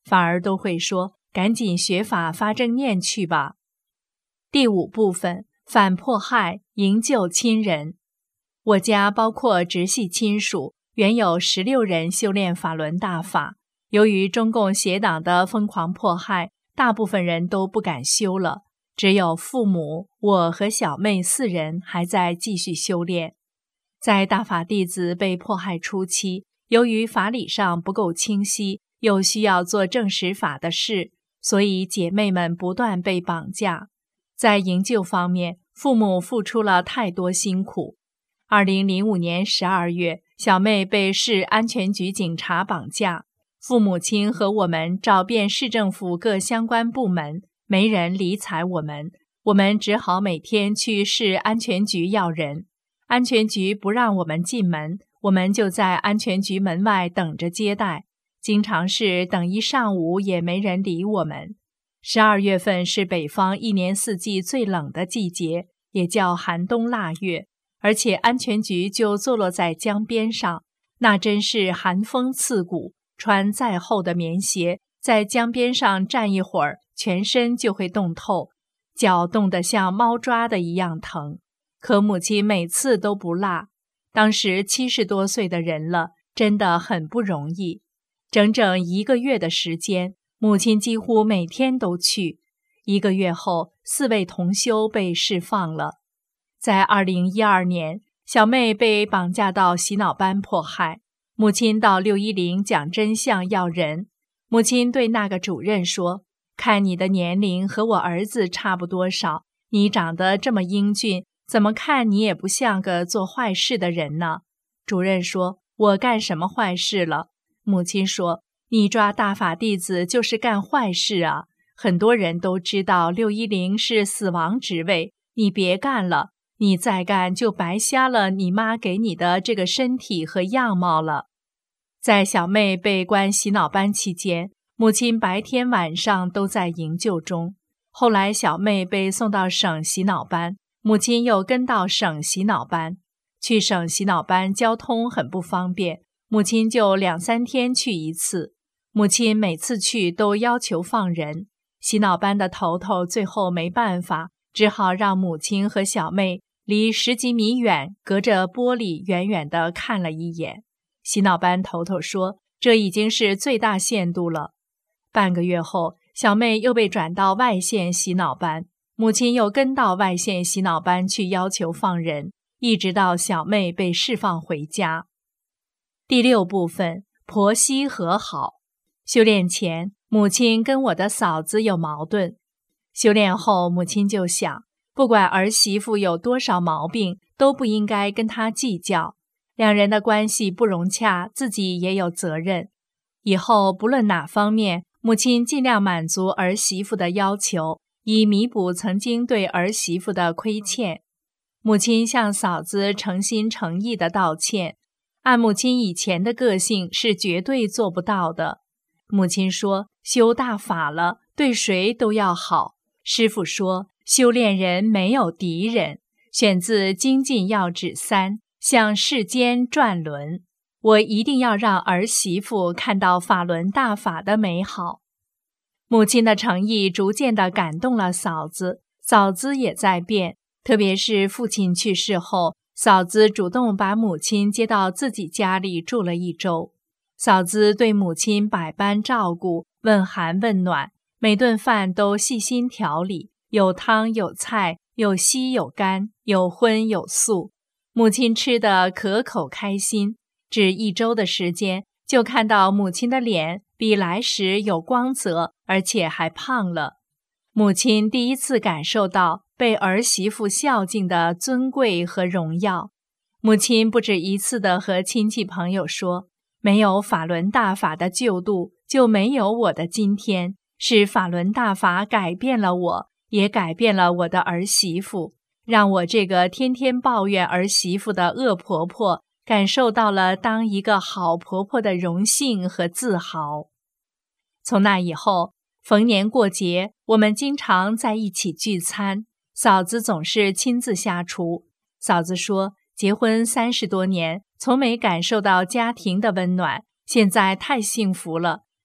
反而都会说赶紧学法发正念去吧。第五部分，反迫害，营救亲人。我家包括直系亲属，原有十六人修炼法轮大法，由于中共邪党的疯狂迫害，大部分人都不敢修了，只有父母、我和小妹四人还在继续修炼。在大法弟子被迫害初期，由于法理上不够清晰，又需要做证实法的事，所以姐妹们不断被绑架。在营救方面，父母付出了太多辛苦。二零零五年十二月，小妹被市安全局警察绑架，父母亲和我们找遍市政府各相关部门，没人理睬我们，我们只好每天去市安全局要人。安全局不让我们进门，我们就在安全局门外等着接待，经常是等一上午也没人理我们。十二月份是北方一年四季最冷的季节，也叫寒冬腊月，而且安全局就坐落在江边上，那真是寒风刺骨，穿再厚的棉鞋，在江边上站一会儿，全身就会冻透，脚冻得像猫抓的一样疼。可母亲每次都不落，当时七十多岁的人了，真的很不容易。整整一个月的时间，母亲几乎每天都去。一个月后，四位同修被释放了。在二零一二年，小妹被绑架到洗脑班迫害，母亲到六一零讲真相要人。母亲对那个主任说，看你的年龄和我儿子差不多少，你长得这么英俊，怎么看你也不像个做坏事的人呢？主任说，我干什么坏事了？母亲说，你抓大法弟子就是干坏事啊，很多人都知道六一零是死亡职位，你别干了，你再干就白瞎了你妈给你的这个身体和样貌了。在小妹被关洗脑班期间，母亲白天晚上都在营救中。后来小妹被送到省洗脑班，母亲又跟到省洗脑班。去省洗脑班交通很不方便，母亲就两三天去一次。母亲每次去都要求放人，洗脑班的头头最后没办法，只好让母亲和小妹离十几米远，隔着玻璃远远地看了一眼。洗脑班头头说，这已经是最大限度了。半个月后，小妹又被转到外县洗脑班，母亲又跟到外县洗脑班去要求放人，一直到小妹被释放回家。第六部分，婆媳和好。修炼前，母亲跟我的嫂子有矛盾。修炼后，母亲就想，不管儿媳妇有多少毛病，都不应该跟她计较。两人的关系不融洽，自己也有责任。以后不论哪方面，母亲尽量满足儿媳妇的要求，以弥补曾经对儿媳妇的亏欠。母亲向嫂子诚心诚意地道歉，按母亲以前的个性是绝对做不到的。母亲说，修大法了，对谁都要好。师父说，修炼人没有敌人。选自《精进要旨三》，向世间转轮。我一定要让儿媳妇看到法轮大法的美好。母亲的诚意逐渐地感动了嫂子，嫂子也在变。特别是父亲去世后，嫂子主动把母亲接到自己家里住了一周。嫂子对母亲百般照顾，问寒问暖，每顿饭都细心调理，有汤有菜，有稀有干，有荤有素。母亲吃得可口开心，只一周的时间，就看到母亲的脸比来时有光泽，而且还胖了。母亲第一次感受到被儿媳妇孝敬的尊贵和荣耀。母亲不止一次地和亲戚朋友说，没有法轮大法的救度，就没有我的今天，是法轮大法改变了我，也改变了我的儿媳妇，让我这个天天抱怨儿媳妇的恶婆婆感受到了当一个好婆婆的荣幸和自豪。从那以后，逢年过节，我们经常在一起聚餐，嫂子总是亲自下厨。嫂子说，结婚三十多年，从没感受到家庭的温暖，现在太幸福了，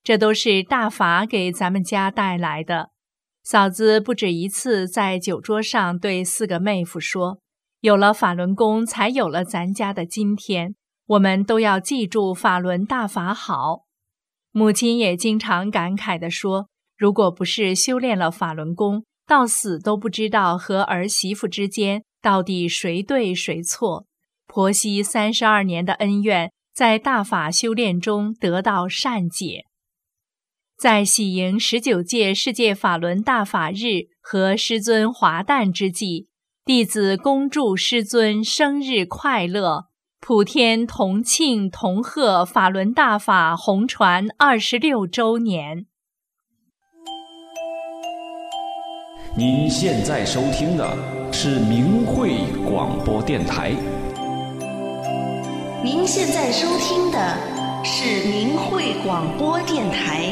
这都是大法给咱们家带来的。嫂子不止一次在酒桌上对四个妹夫说，有了法轮功，才有了咱家的今天，我们都要记住法轮大法好。母亲也经常感慨地说，如果不是修炼了法轮功，到死都不知道和儿媳妇之间到底谁对谁错。婆媳三十二年的恩怨，在大法修炼中得到善解。在喜迎十九届世界法轮大法日和师尊华诞之际，弟子恭祝师尊生日快乐，普天同庆同贺法轮大法红传二十六周年。 您现在收听的是明慧广播电台。 您现在收听的是明慧广播电台。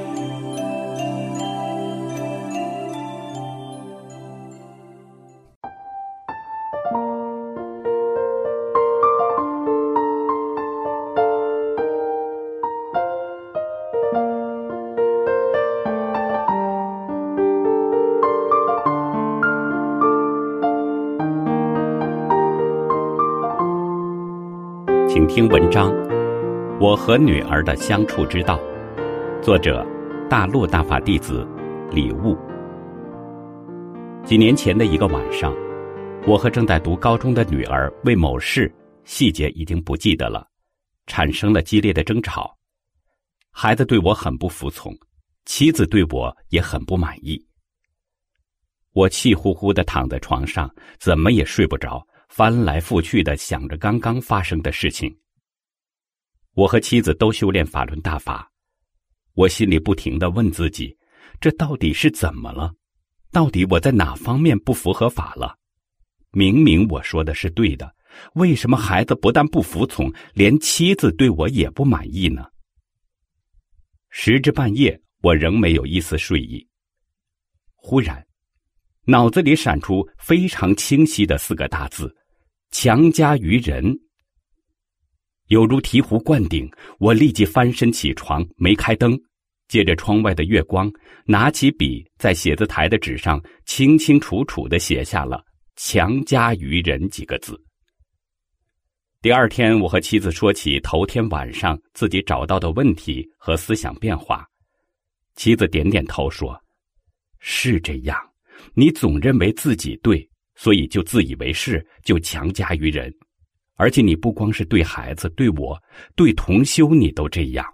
请听文章《我和女儿的相处之道》，作者大陆大法弟子李悟。几年前的一个晚上，我和正在读高中的女儿为某事，细节已经不记得了，产生了激烈的争吵。孩子对我很不服从，妻子对我也很不满意。我气呼呼地躺在床上，怎么也睡不着，翻来覆去地想着刚刚发生的事情。我和妻子都修炼法轮大法，我心里不停地问自己，这到底是怎么了？到底我在哪方面不符合法了？明明我说的是对的，为什么孩子不但不服从，连妻子对我也不满意呢？时至半夜，我仍没有一丝睡意。忽然，脑子里闪出非常清晰的四个大字：强加于人。有如醍醐灌顶，我立即翻身起床，没开灯，借着窗外的月光，拿起笔在写字台的纸上清清楚楚地写下了强加于人几个字。第二天，我和妻子说起头天晚上自己找到的问题和思想变化，妻子点点头说，是这样，你总认为自己对，所以就自以为是，就强加于人。而且你不光是对孩子，对我，对同修你都这样。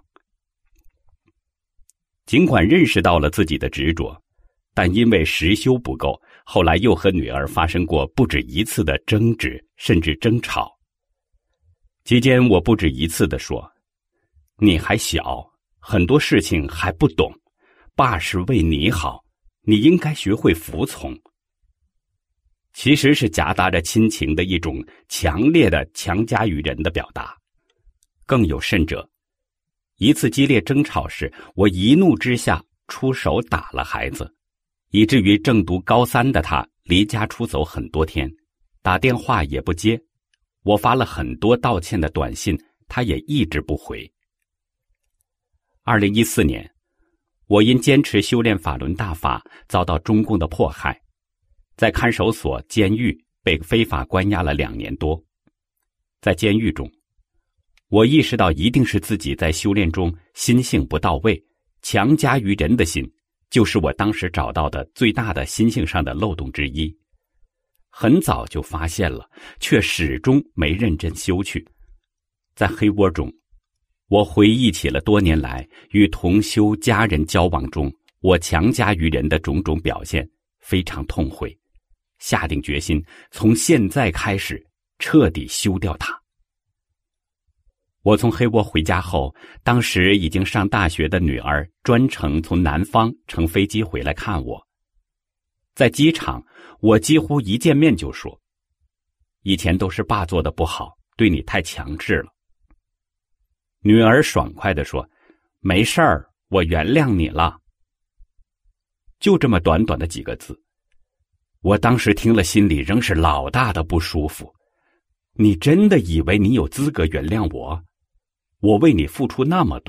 尽管认识到了自己的执着，但因为实修不够，后来又和女儿发生过不止一次的争执，甚至争吵。期间我不止一次地说，你还小，很多事情还不懂，爸是为你好，你应该学会服从。其实是夹杂着亲情的一种强烈的强加于人的表达。更有甚者，一次激烈争吵时，我一怒之下出手打了孩子，以至于正读高三的他离家出走很多天，打电话也不接，我发了很多道歉的短信，他也一直不回。二零一四年，我因坚持修炼法轮大法，遭到中共的迫害，在看守所、监狱被非法关押了两年多。在监狱中，我意识到一定是自己在修炼中心性不到位，强加于人的心，就是我当时找到的最大的心性上的漏洞之一。很早就发现了，却始终没认真修去。在黑窝中，我回忆起了多年来与同修家人交往中我强加于人的种种表现，非常痛悔，下定决心从现在开始彻底修掉它。我从黑窝回家后，当时已经上大学的女儿专程从南方乘飞机回来看我。在机场，我几乎一见面就说，以前都是爸做的不好，对你太强势了。女儿爽快地说，没事儿，我原谅你了。就这么短短的几个字，我当时听了心里仍是老大的不舒服。你真的以为你有资格原谅我？我为你付出那么多，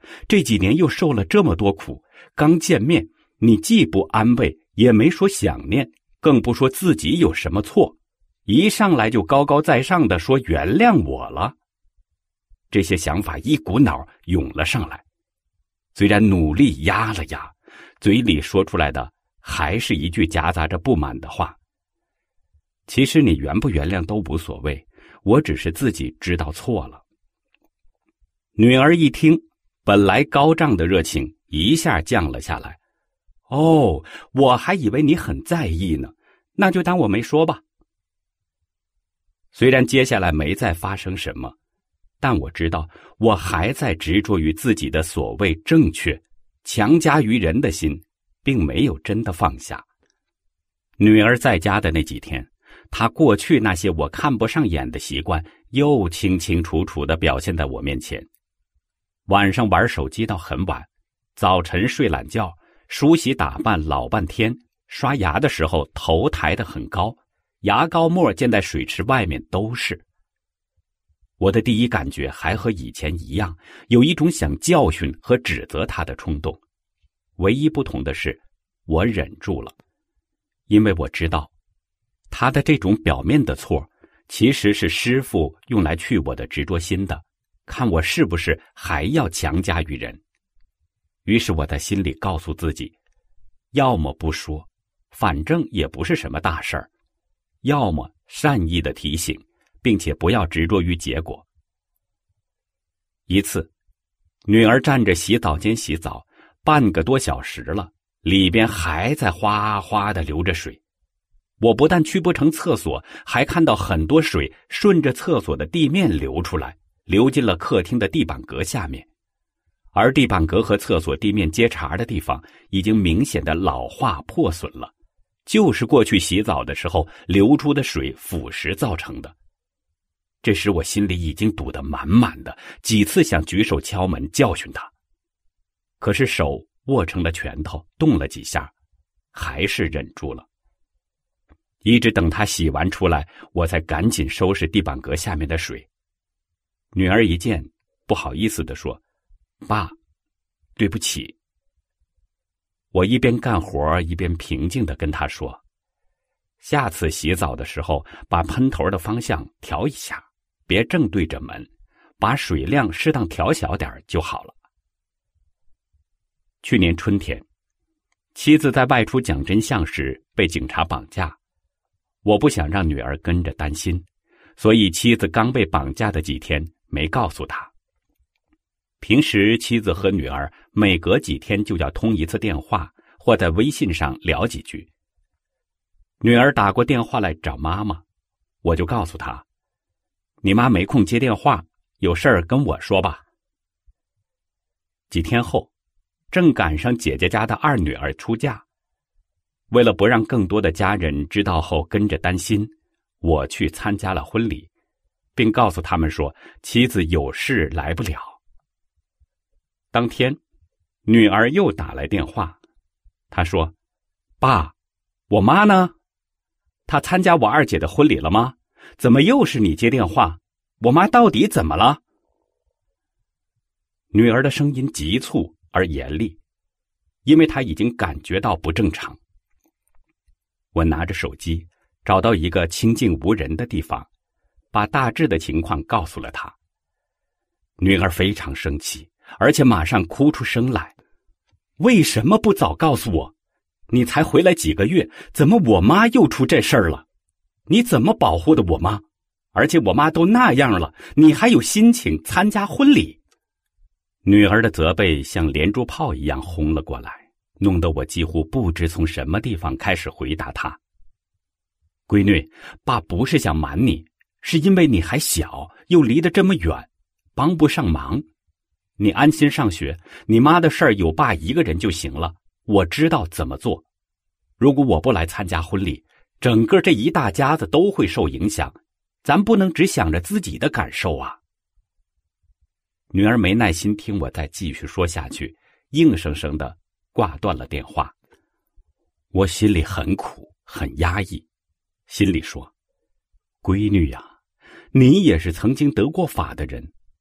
这几年又受了这么多苦，刚见面，你既不安慰，也没说想念，更不说自己有什么错，一上来就高高在上的说原谅我了。这些想法一股脑涌了上来，虽然努力压了压，嘴里说出来的还是一句夹杂着不满的话。其实你原不原谅都无所谓，我只是自己知道错了。女儿一听，本来高涨的热情一下降了下来。哦，我还以为你很在意呢，那就当我没说吧。虽然接下来没再发生什么，但我知道我还在执着于自己的所谓正确，强加于人的心并没有真的放下。女儿在家的那几天，她过去那些我看不上眼的习惯又清清楚楚地表现在我面前。晚上玩手机到很晚，早晨睡懒觉，梳洗打扮老半天，刷牙的时候头抬得很高，牙膏沫溅在水池外面都是。我的第一感觉还和以前一样，有一种想教训和指责他的冲动。唯一不同的是，我忍住了，因为我知道他的这种表面的错其实是师父用来去我的执着心的，看我是不是还要强加于人。于是我在心里告诉自己，要么不说，反正也不是什么大事儿；要么善意的提醒，并且不要执着于结果。一次，女儿站着洗澡间洗澡，半个多小时了，里边还在哗哗地流着水。我不但去不成厕所，还看到很多水顺着厕所的地面流出来，流进了客厅的地板格下面。而地板格和厕所地面接茬的地方已经明显的老化破损了，就是过去洗澡的时候流出的水腐蚀造成的。这时我心里已经堵得满满的，几次想举手敲门教训他，可是手握成了拳头，动了几下，还是忍住了。一直等他洗完出来，我才赶紧收拾地板格下面的水。女儿一见，不好意思地说：“爸，对不起。”我一边干活一边平静地跟他说：“下次洗澡的时候，把喷头的方向调一下，别正对着门，把水量适当调小点就好了。”去年春天，妻子在外出讲真相时被警察绑架，我不想让女儿跟着担心，所以妻子刚被绑架的几天没告诉她。平时妻子和女儿每隔几天就要通一次电话，或在微信上聊几句。女儿打过电话来找妈妈，我就告诉她：“你妈没空接电话，有事儿跟我说吧。”几天后，正赶上姐姐家的二女儿出嫁，为了不让更多的家人知道后跟着担心，我去参加了婚礼，并告诉他们说妻子有事来不了。当天，女儿又打来电话，她说：“爸，我妈呢？她参加我二姐的婚礼了吗？怎么又是你接电话？我妈到底怎么了？”女儿的声音急促而严厉，因为她已经感觉到不正常。我拿着手机，找到一个清静无人的地方，把大致的情况告诉了她。女儿非常生气，而且马上哭出声来：“为什么不早告诉我？你才回来几个月，怎么我妈又出这事儿了？你怎么保护的我妈？而且我妈都那样了，你还有心情参加婚礼？”女儿的责备像连珠炮一样轰了过来，弄得我几乎不知从什么地方开始回答她。闺女，爸不是想瞒你，是因为你还小，又离得这么远，帮不上忙。你安心上学，你妈的事儿有爸一个人就行了，我知道怎么做。如果我不来参加婚礼，整个这一大家子都会受影响，咱不能只想着自己的感受啊。女儿没耐心听我再继续说下去，硬生生地挂断了电话。我心里很苦很压抑，心里说：“闺女呀，你也是曾经得过法的人，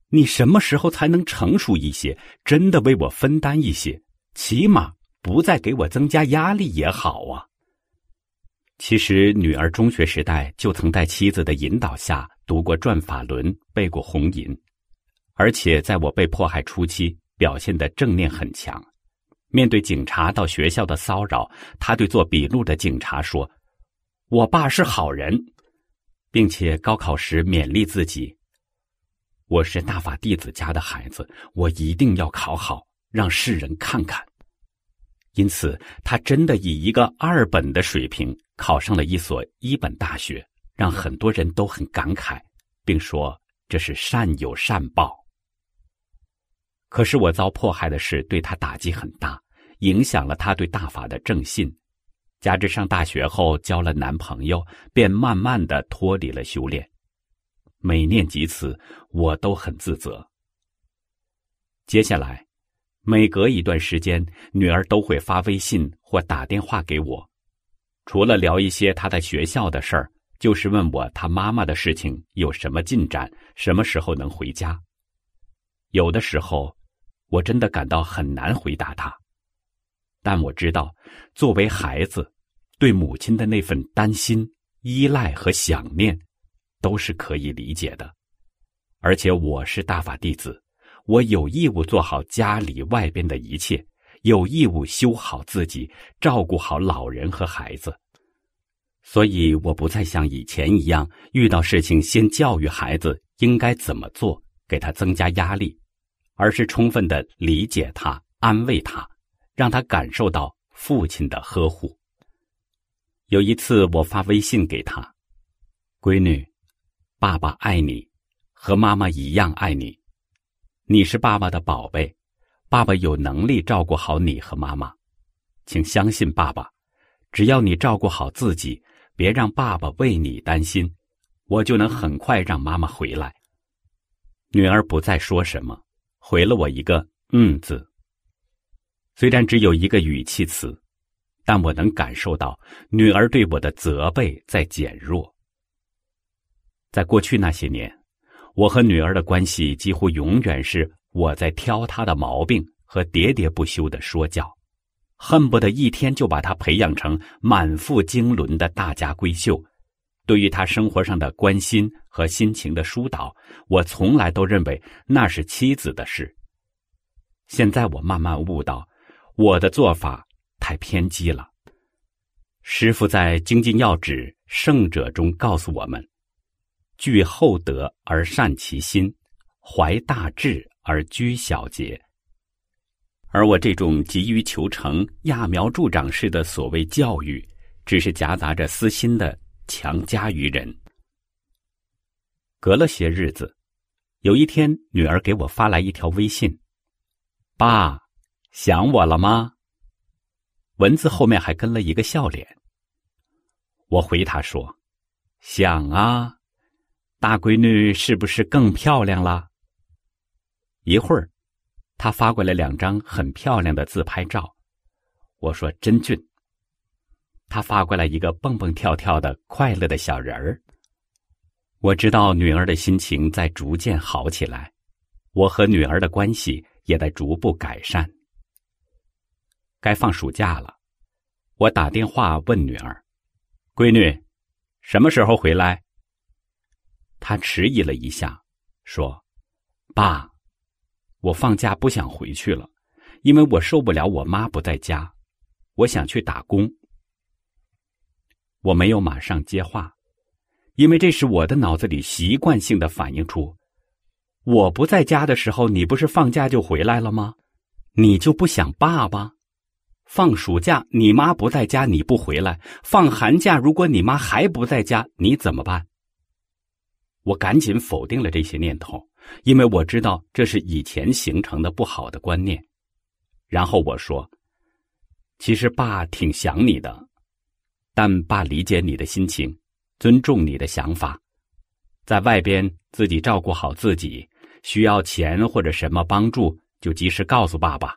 你什么时候才能成熟一些，真的为我分担一些，起码不再给我增加压力也好啊。其实女儿中学时代就曾在妻子的引导下读过转法轮，背过红吟，而且在我被迫害初期表现得正念很强。面对警察到学校的骚扰，他对做笔录的警察说，我爸是好人，并且高考时勉励自己，我是大法弟子家的孩子，我一定要考好，让世人看看。因此他真的以一个二本的水平考上了一所一本大学，让很多人都很感慨，并说这是善有善报。可是我遭迫害的事对他打击很大，影响了他对大法的正信，加之上大学后交了男朋友，便慢慢地脱离了修炼。每念及此，我都很自责。接下来每隔一段时间，女儿都会发微信或打电话给我，除了聊一些她在学校的事儿，就是问我她妈妈的事情有什么进展，什么时候能回家。有的时候我真的感到很难回答她，但我知道作为孩子，对母亲的那份担心、依赖和想念都是可以理解的。而且我是大法弟子，我有义务做好家里外边的一切，有义务修好自己，照顾好老人和孩子。所以我不再像以前一样，遇到事情先教育孩子应该怎么做，给他增加压力，而是充分地理解他，安慰他，让他感受到父亲的呵护。有一次我发微信给他，闺女，爸爸爱你，和妈妈一样爱你。你是爸爸的宝贝，爸爸有能力照顾好你和妈妈，请相信爸爸，只要你照顾好自己，别让爸爸为你担心，我就能很快让妈妈回来。女儿不再说什么，回了我一个嗯字。虽然只有一个语气词，但我能感受到女儿对我的责备在减弱。在过去那些年，我和女儿的关系几乎永远是我在挑她的毛病和喋喋不休的说教，恨不得一天就把她培养成满腹经纶的大家闺秀。对于她生活上的关心和心情的疏导，我从来都认为那是妻子的事。现在我慢慢悟到，我的做法太偏激了。师父在《精进要旨圣者》中告诉我们，具厚德而善其心，怀大志而居小节。而我这种急于求成、揠苗助长式的所谓教育，只是夹杂着私心的强加于人。隔了些日子，有一天女儿给我发来一条微信，爸，想我了吗？文字后面还跟了一个笑脸。我回她说，想啊，大闺女是不是更漂亮了？一会儿她发过来两张很漂亮的自拍照，我说真俊。她发过来一个蹦蹦跳跳的快乐的小人儿。我知道女儿的心情在逐渐好起来，我和女儿的关系也在逐步改善。该放暑假了，我打电话问女儿，闺女，什么时候回来？她迟疑了一下，说，爸，我放假不想回去了，因为我受不了我妈不在家，我想去打工。我没有马上接话，因为这是我的脑子里习惯性的反映出，我不在家的时候，你不是放假就回来了吗？你就不想爸爸？放暑假你妈不在家你不回来，放寒假如果你妈还不在家你怎么办？我赶紧否定了这些念头，因为我知道这是以前形成的不好的观念。然后我说，其实爸挺想你的，但爸理解你的心情，尊重你的想法，在外边自己照顾好自己，需要钱或者什么帮助就及时告诉爸爸。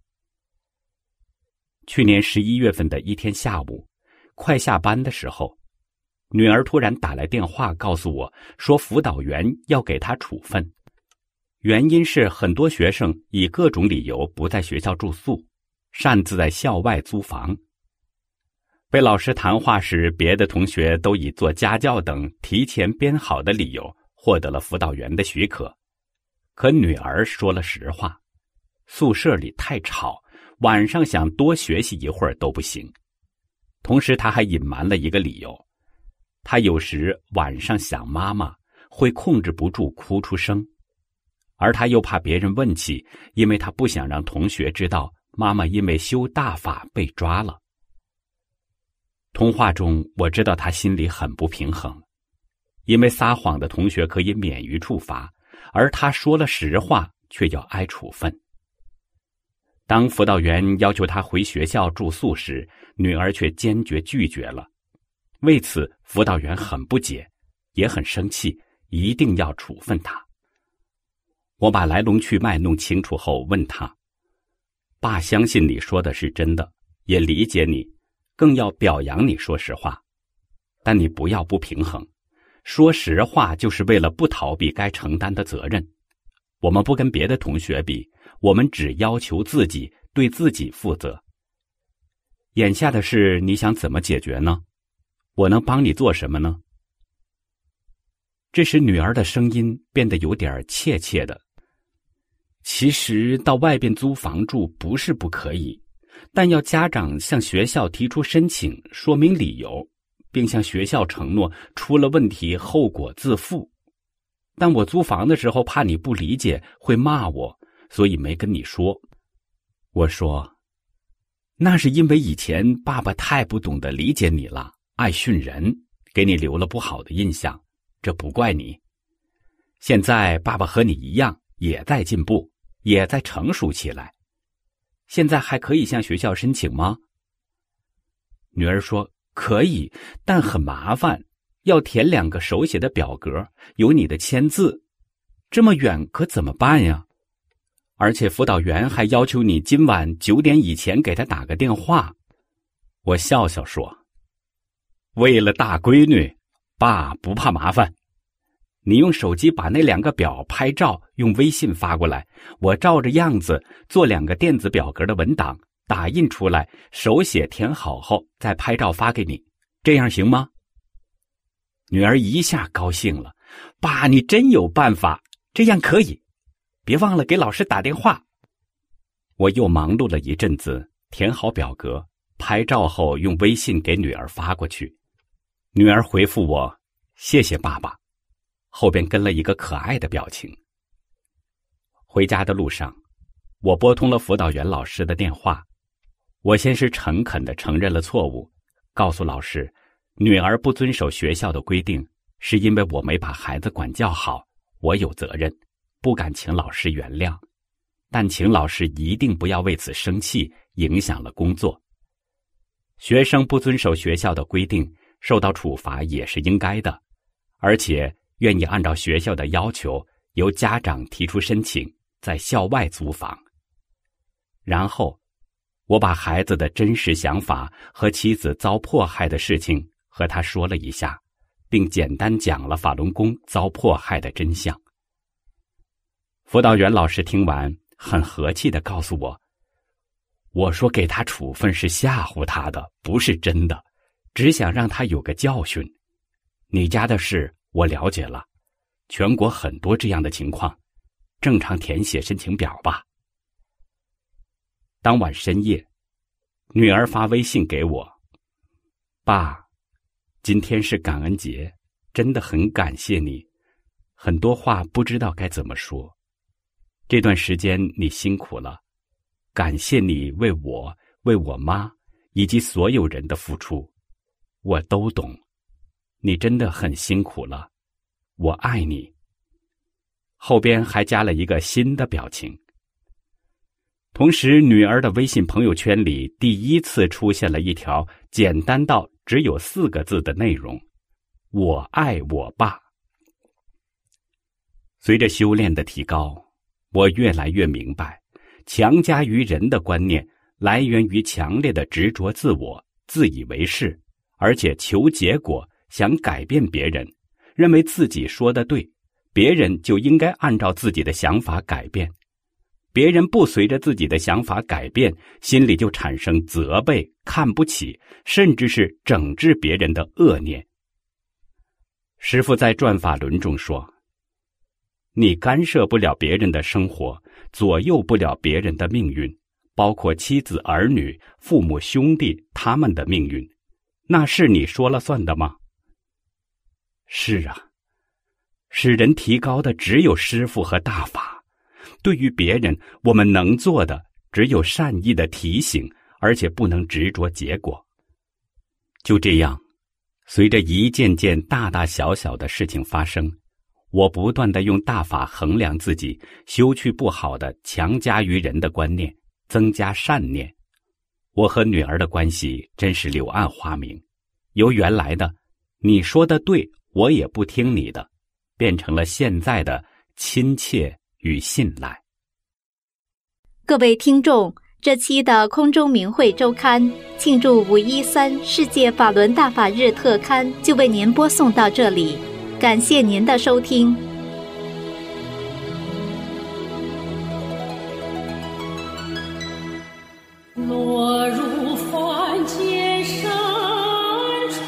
去年十一月份的一天下午，快下班的时候，女儿突然打来电话告诉我，说辅导员要给她处分， 原因是很多学生以各种理由不在学校住宿，擅自在校外租房。被老师谈话时，别的同学都以做家教等提前编好的理由获得了辅导员的许可，可女儿说了实话，宿舍里太吵，晚上想多学习一会儿都不行。同时她还隐瞒了一个理由，她有时晚上想妈妈，会控制不住哭出声，而她又怕别人问起，因为她不想让同学知道妈妈因为修大法被抓了。通话中我知道她心里很不平衡，因为撒谎的同学可以免于处罚，而她说了实话却要挨处分。当辅导员要求她回学校住宿时，女儿却坚决拒绝了。为此辅导员很不解，也很生气，一定要处分她。我把来龙去脉弄清楚后问她，爸相信你说的是真的，也理解你，更要表扬你说实话，但你不要不平衡，说实话就是为了不逃避该承担的责任。我们不跟别的同学比，我们只要求自己对自己负责。眼下的事你想怎么解决呢？我能帮你做什么呢？这时女儿的声音变得有点怯怯的。其实到外边租房住不是不可以，但要家长向学校提出申请，说明理由，并向学校承诺出了问题后果自负。但我租房的时候怕你不理解会骂我，所以没跟你说。我说，那是因为以前爸爸太不懂得理解你了，爱训人，给你留了不好的印象，这不怪你。现在爸爸和你一样，也在进步，也在成熟起来。现在还可以向学校申请吗？女儿说，可以，但很麻烦，要填两个手写的表格，有你的签字，这么远可怎么办呀？而且辅导员还要求你今晚九点以前给他打个电话。我笑笑说，为了大闺女，爸不怕麻烦。你用手机把那两个表拍照，用微信发过来，我照着样子做两个电子表格的文档，打印出来，手写填好后再拍照发给你，这样行吗？女儿一下高兴了，爸，你真有办法，这样可以，别忘了给老师打电话。我又忙碌了一阵子，填好表格，拍照后用微信给女儿发过去。女儿回复我，谢谢爸爸，后边跟了一个可爱的表情。回家的路上，我拨通了辅导员老师的电话。我先是诚恳地承认了错误，告诉老师，女儿不遵守学校的规定，是因为我没把孩子管教好，我有责任，不敢请老师原谅，但请老师一定不要为此生气，影响了工作。学生不遵守学校的规定，受到处罚也是应该的，而且愿意按照学校的要求，由家长提出申请，在校外租房。然后我把孩子的真实想法和妻子遭迫害的事情和他说了一下，并简单讲了法轮功遭迫害的真相。辅导员老师听完很和气地告诉我，我说给他处分是吓唬他的，不是真的，只想让他有个教训。你家的事我了解了，全国很多这样的情况，正常填写申请表吧。当晚深夜，女儿发微信给我，爸，今天是感恩节，真的很感谢你，很多话不知道该怎么说。这段时间你辛苦了，感谢你为我、为我妈以及所有人的付出，我都懂，你真的很辛苦了，我爱你。后边还加了一个新的表情。同时，女儿的微信朋友圈里第一次出现了一条简单到只有四个字的内容：我爱我爸。随着修炼的提高，我越来越明白，强加于人的观念来源于强烈的执着自我，自以为是，而且求结果，想改变别人，认为自己说的对， 别人就应该按照自己的想法改变。别人不随着自己的想法改变，心里就产生责备、看不起，甚至是整治别人的恶念。师父在转法轮中说，你干涉不了别人的生活，左右不了别人的命运，包括妻子儿女、父母兄弟他们的命运，那是你说了算的吗？是啊，使人提高的只有师父和大法。对于别人，我们能做的只有善意的提醒，而且不能执着结果。就这样，随着一件件大大小小的事情发生，我不断地用大法衡量自己，修去不好的强加于人的观念，增加善念。我和女儿的关系真是柳暗花明，由原来的你说的对，我也不听你的，变成了现在的亲切与信赖。 各位听众，这期的空中明慧周刊庆祝五一三世界法轮大法日特刊就为您播送到这里，感谢您的收听。 落入凡间深处，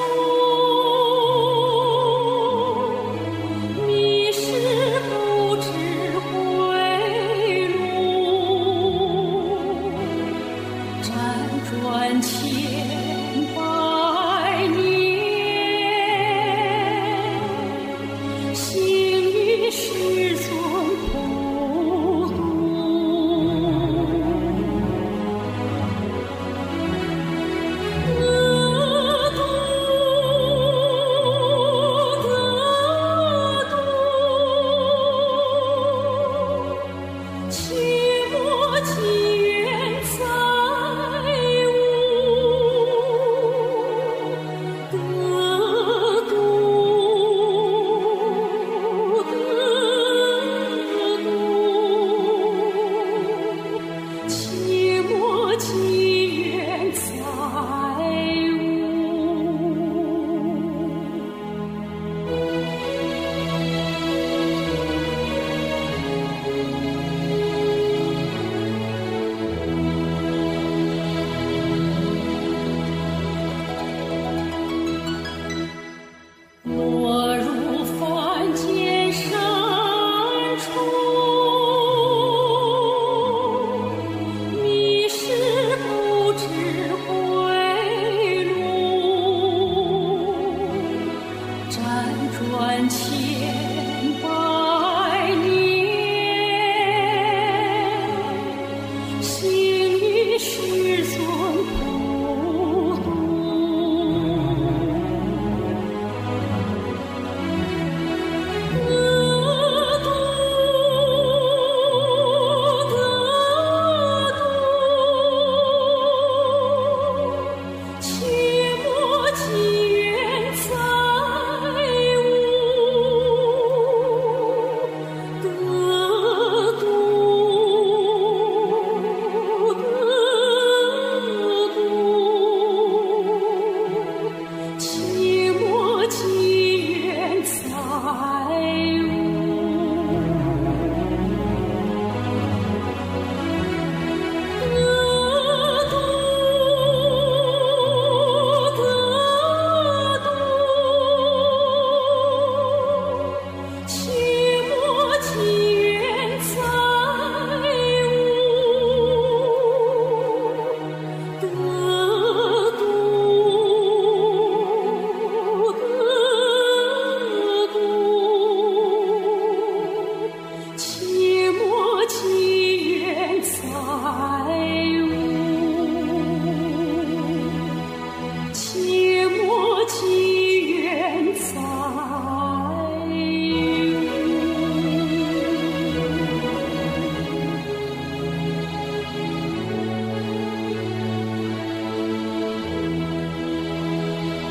迷失不知归路，辗转千百年，行于世尊普渡。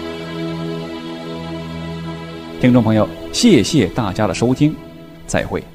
听众朋友，谢谢大家的收听，再会。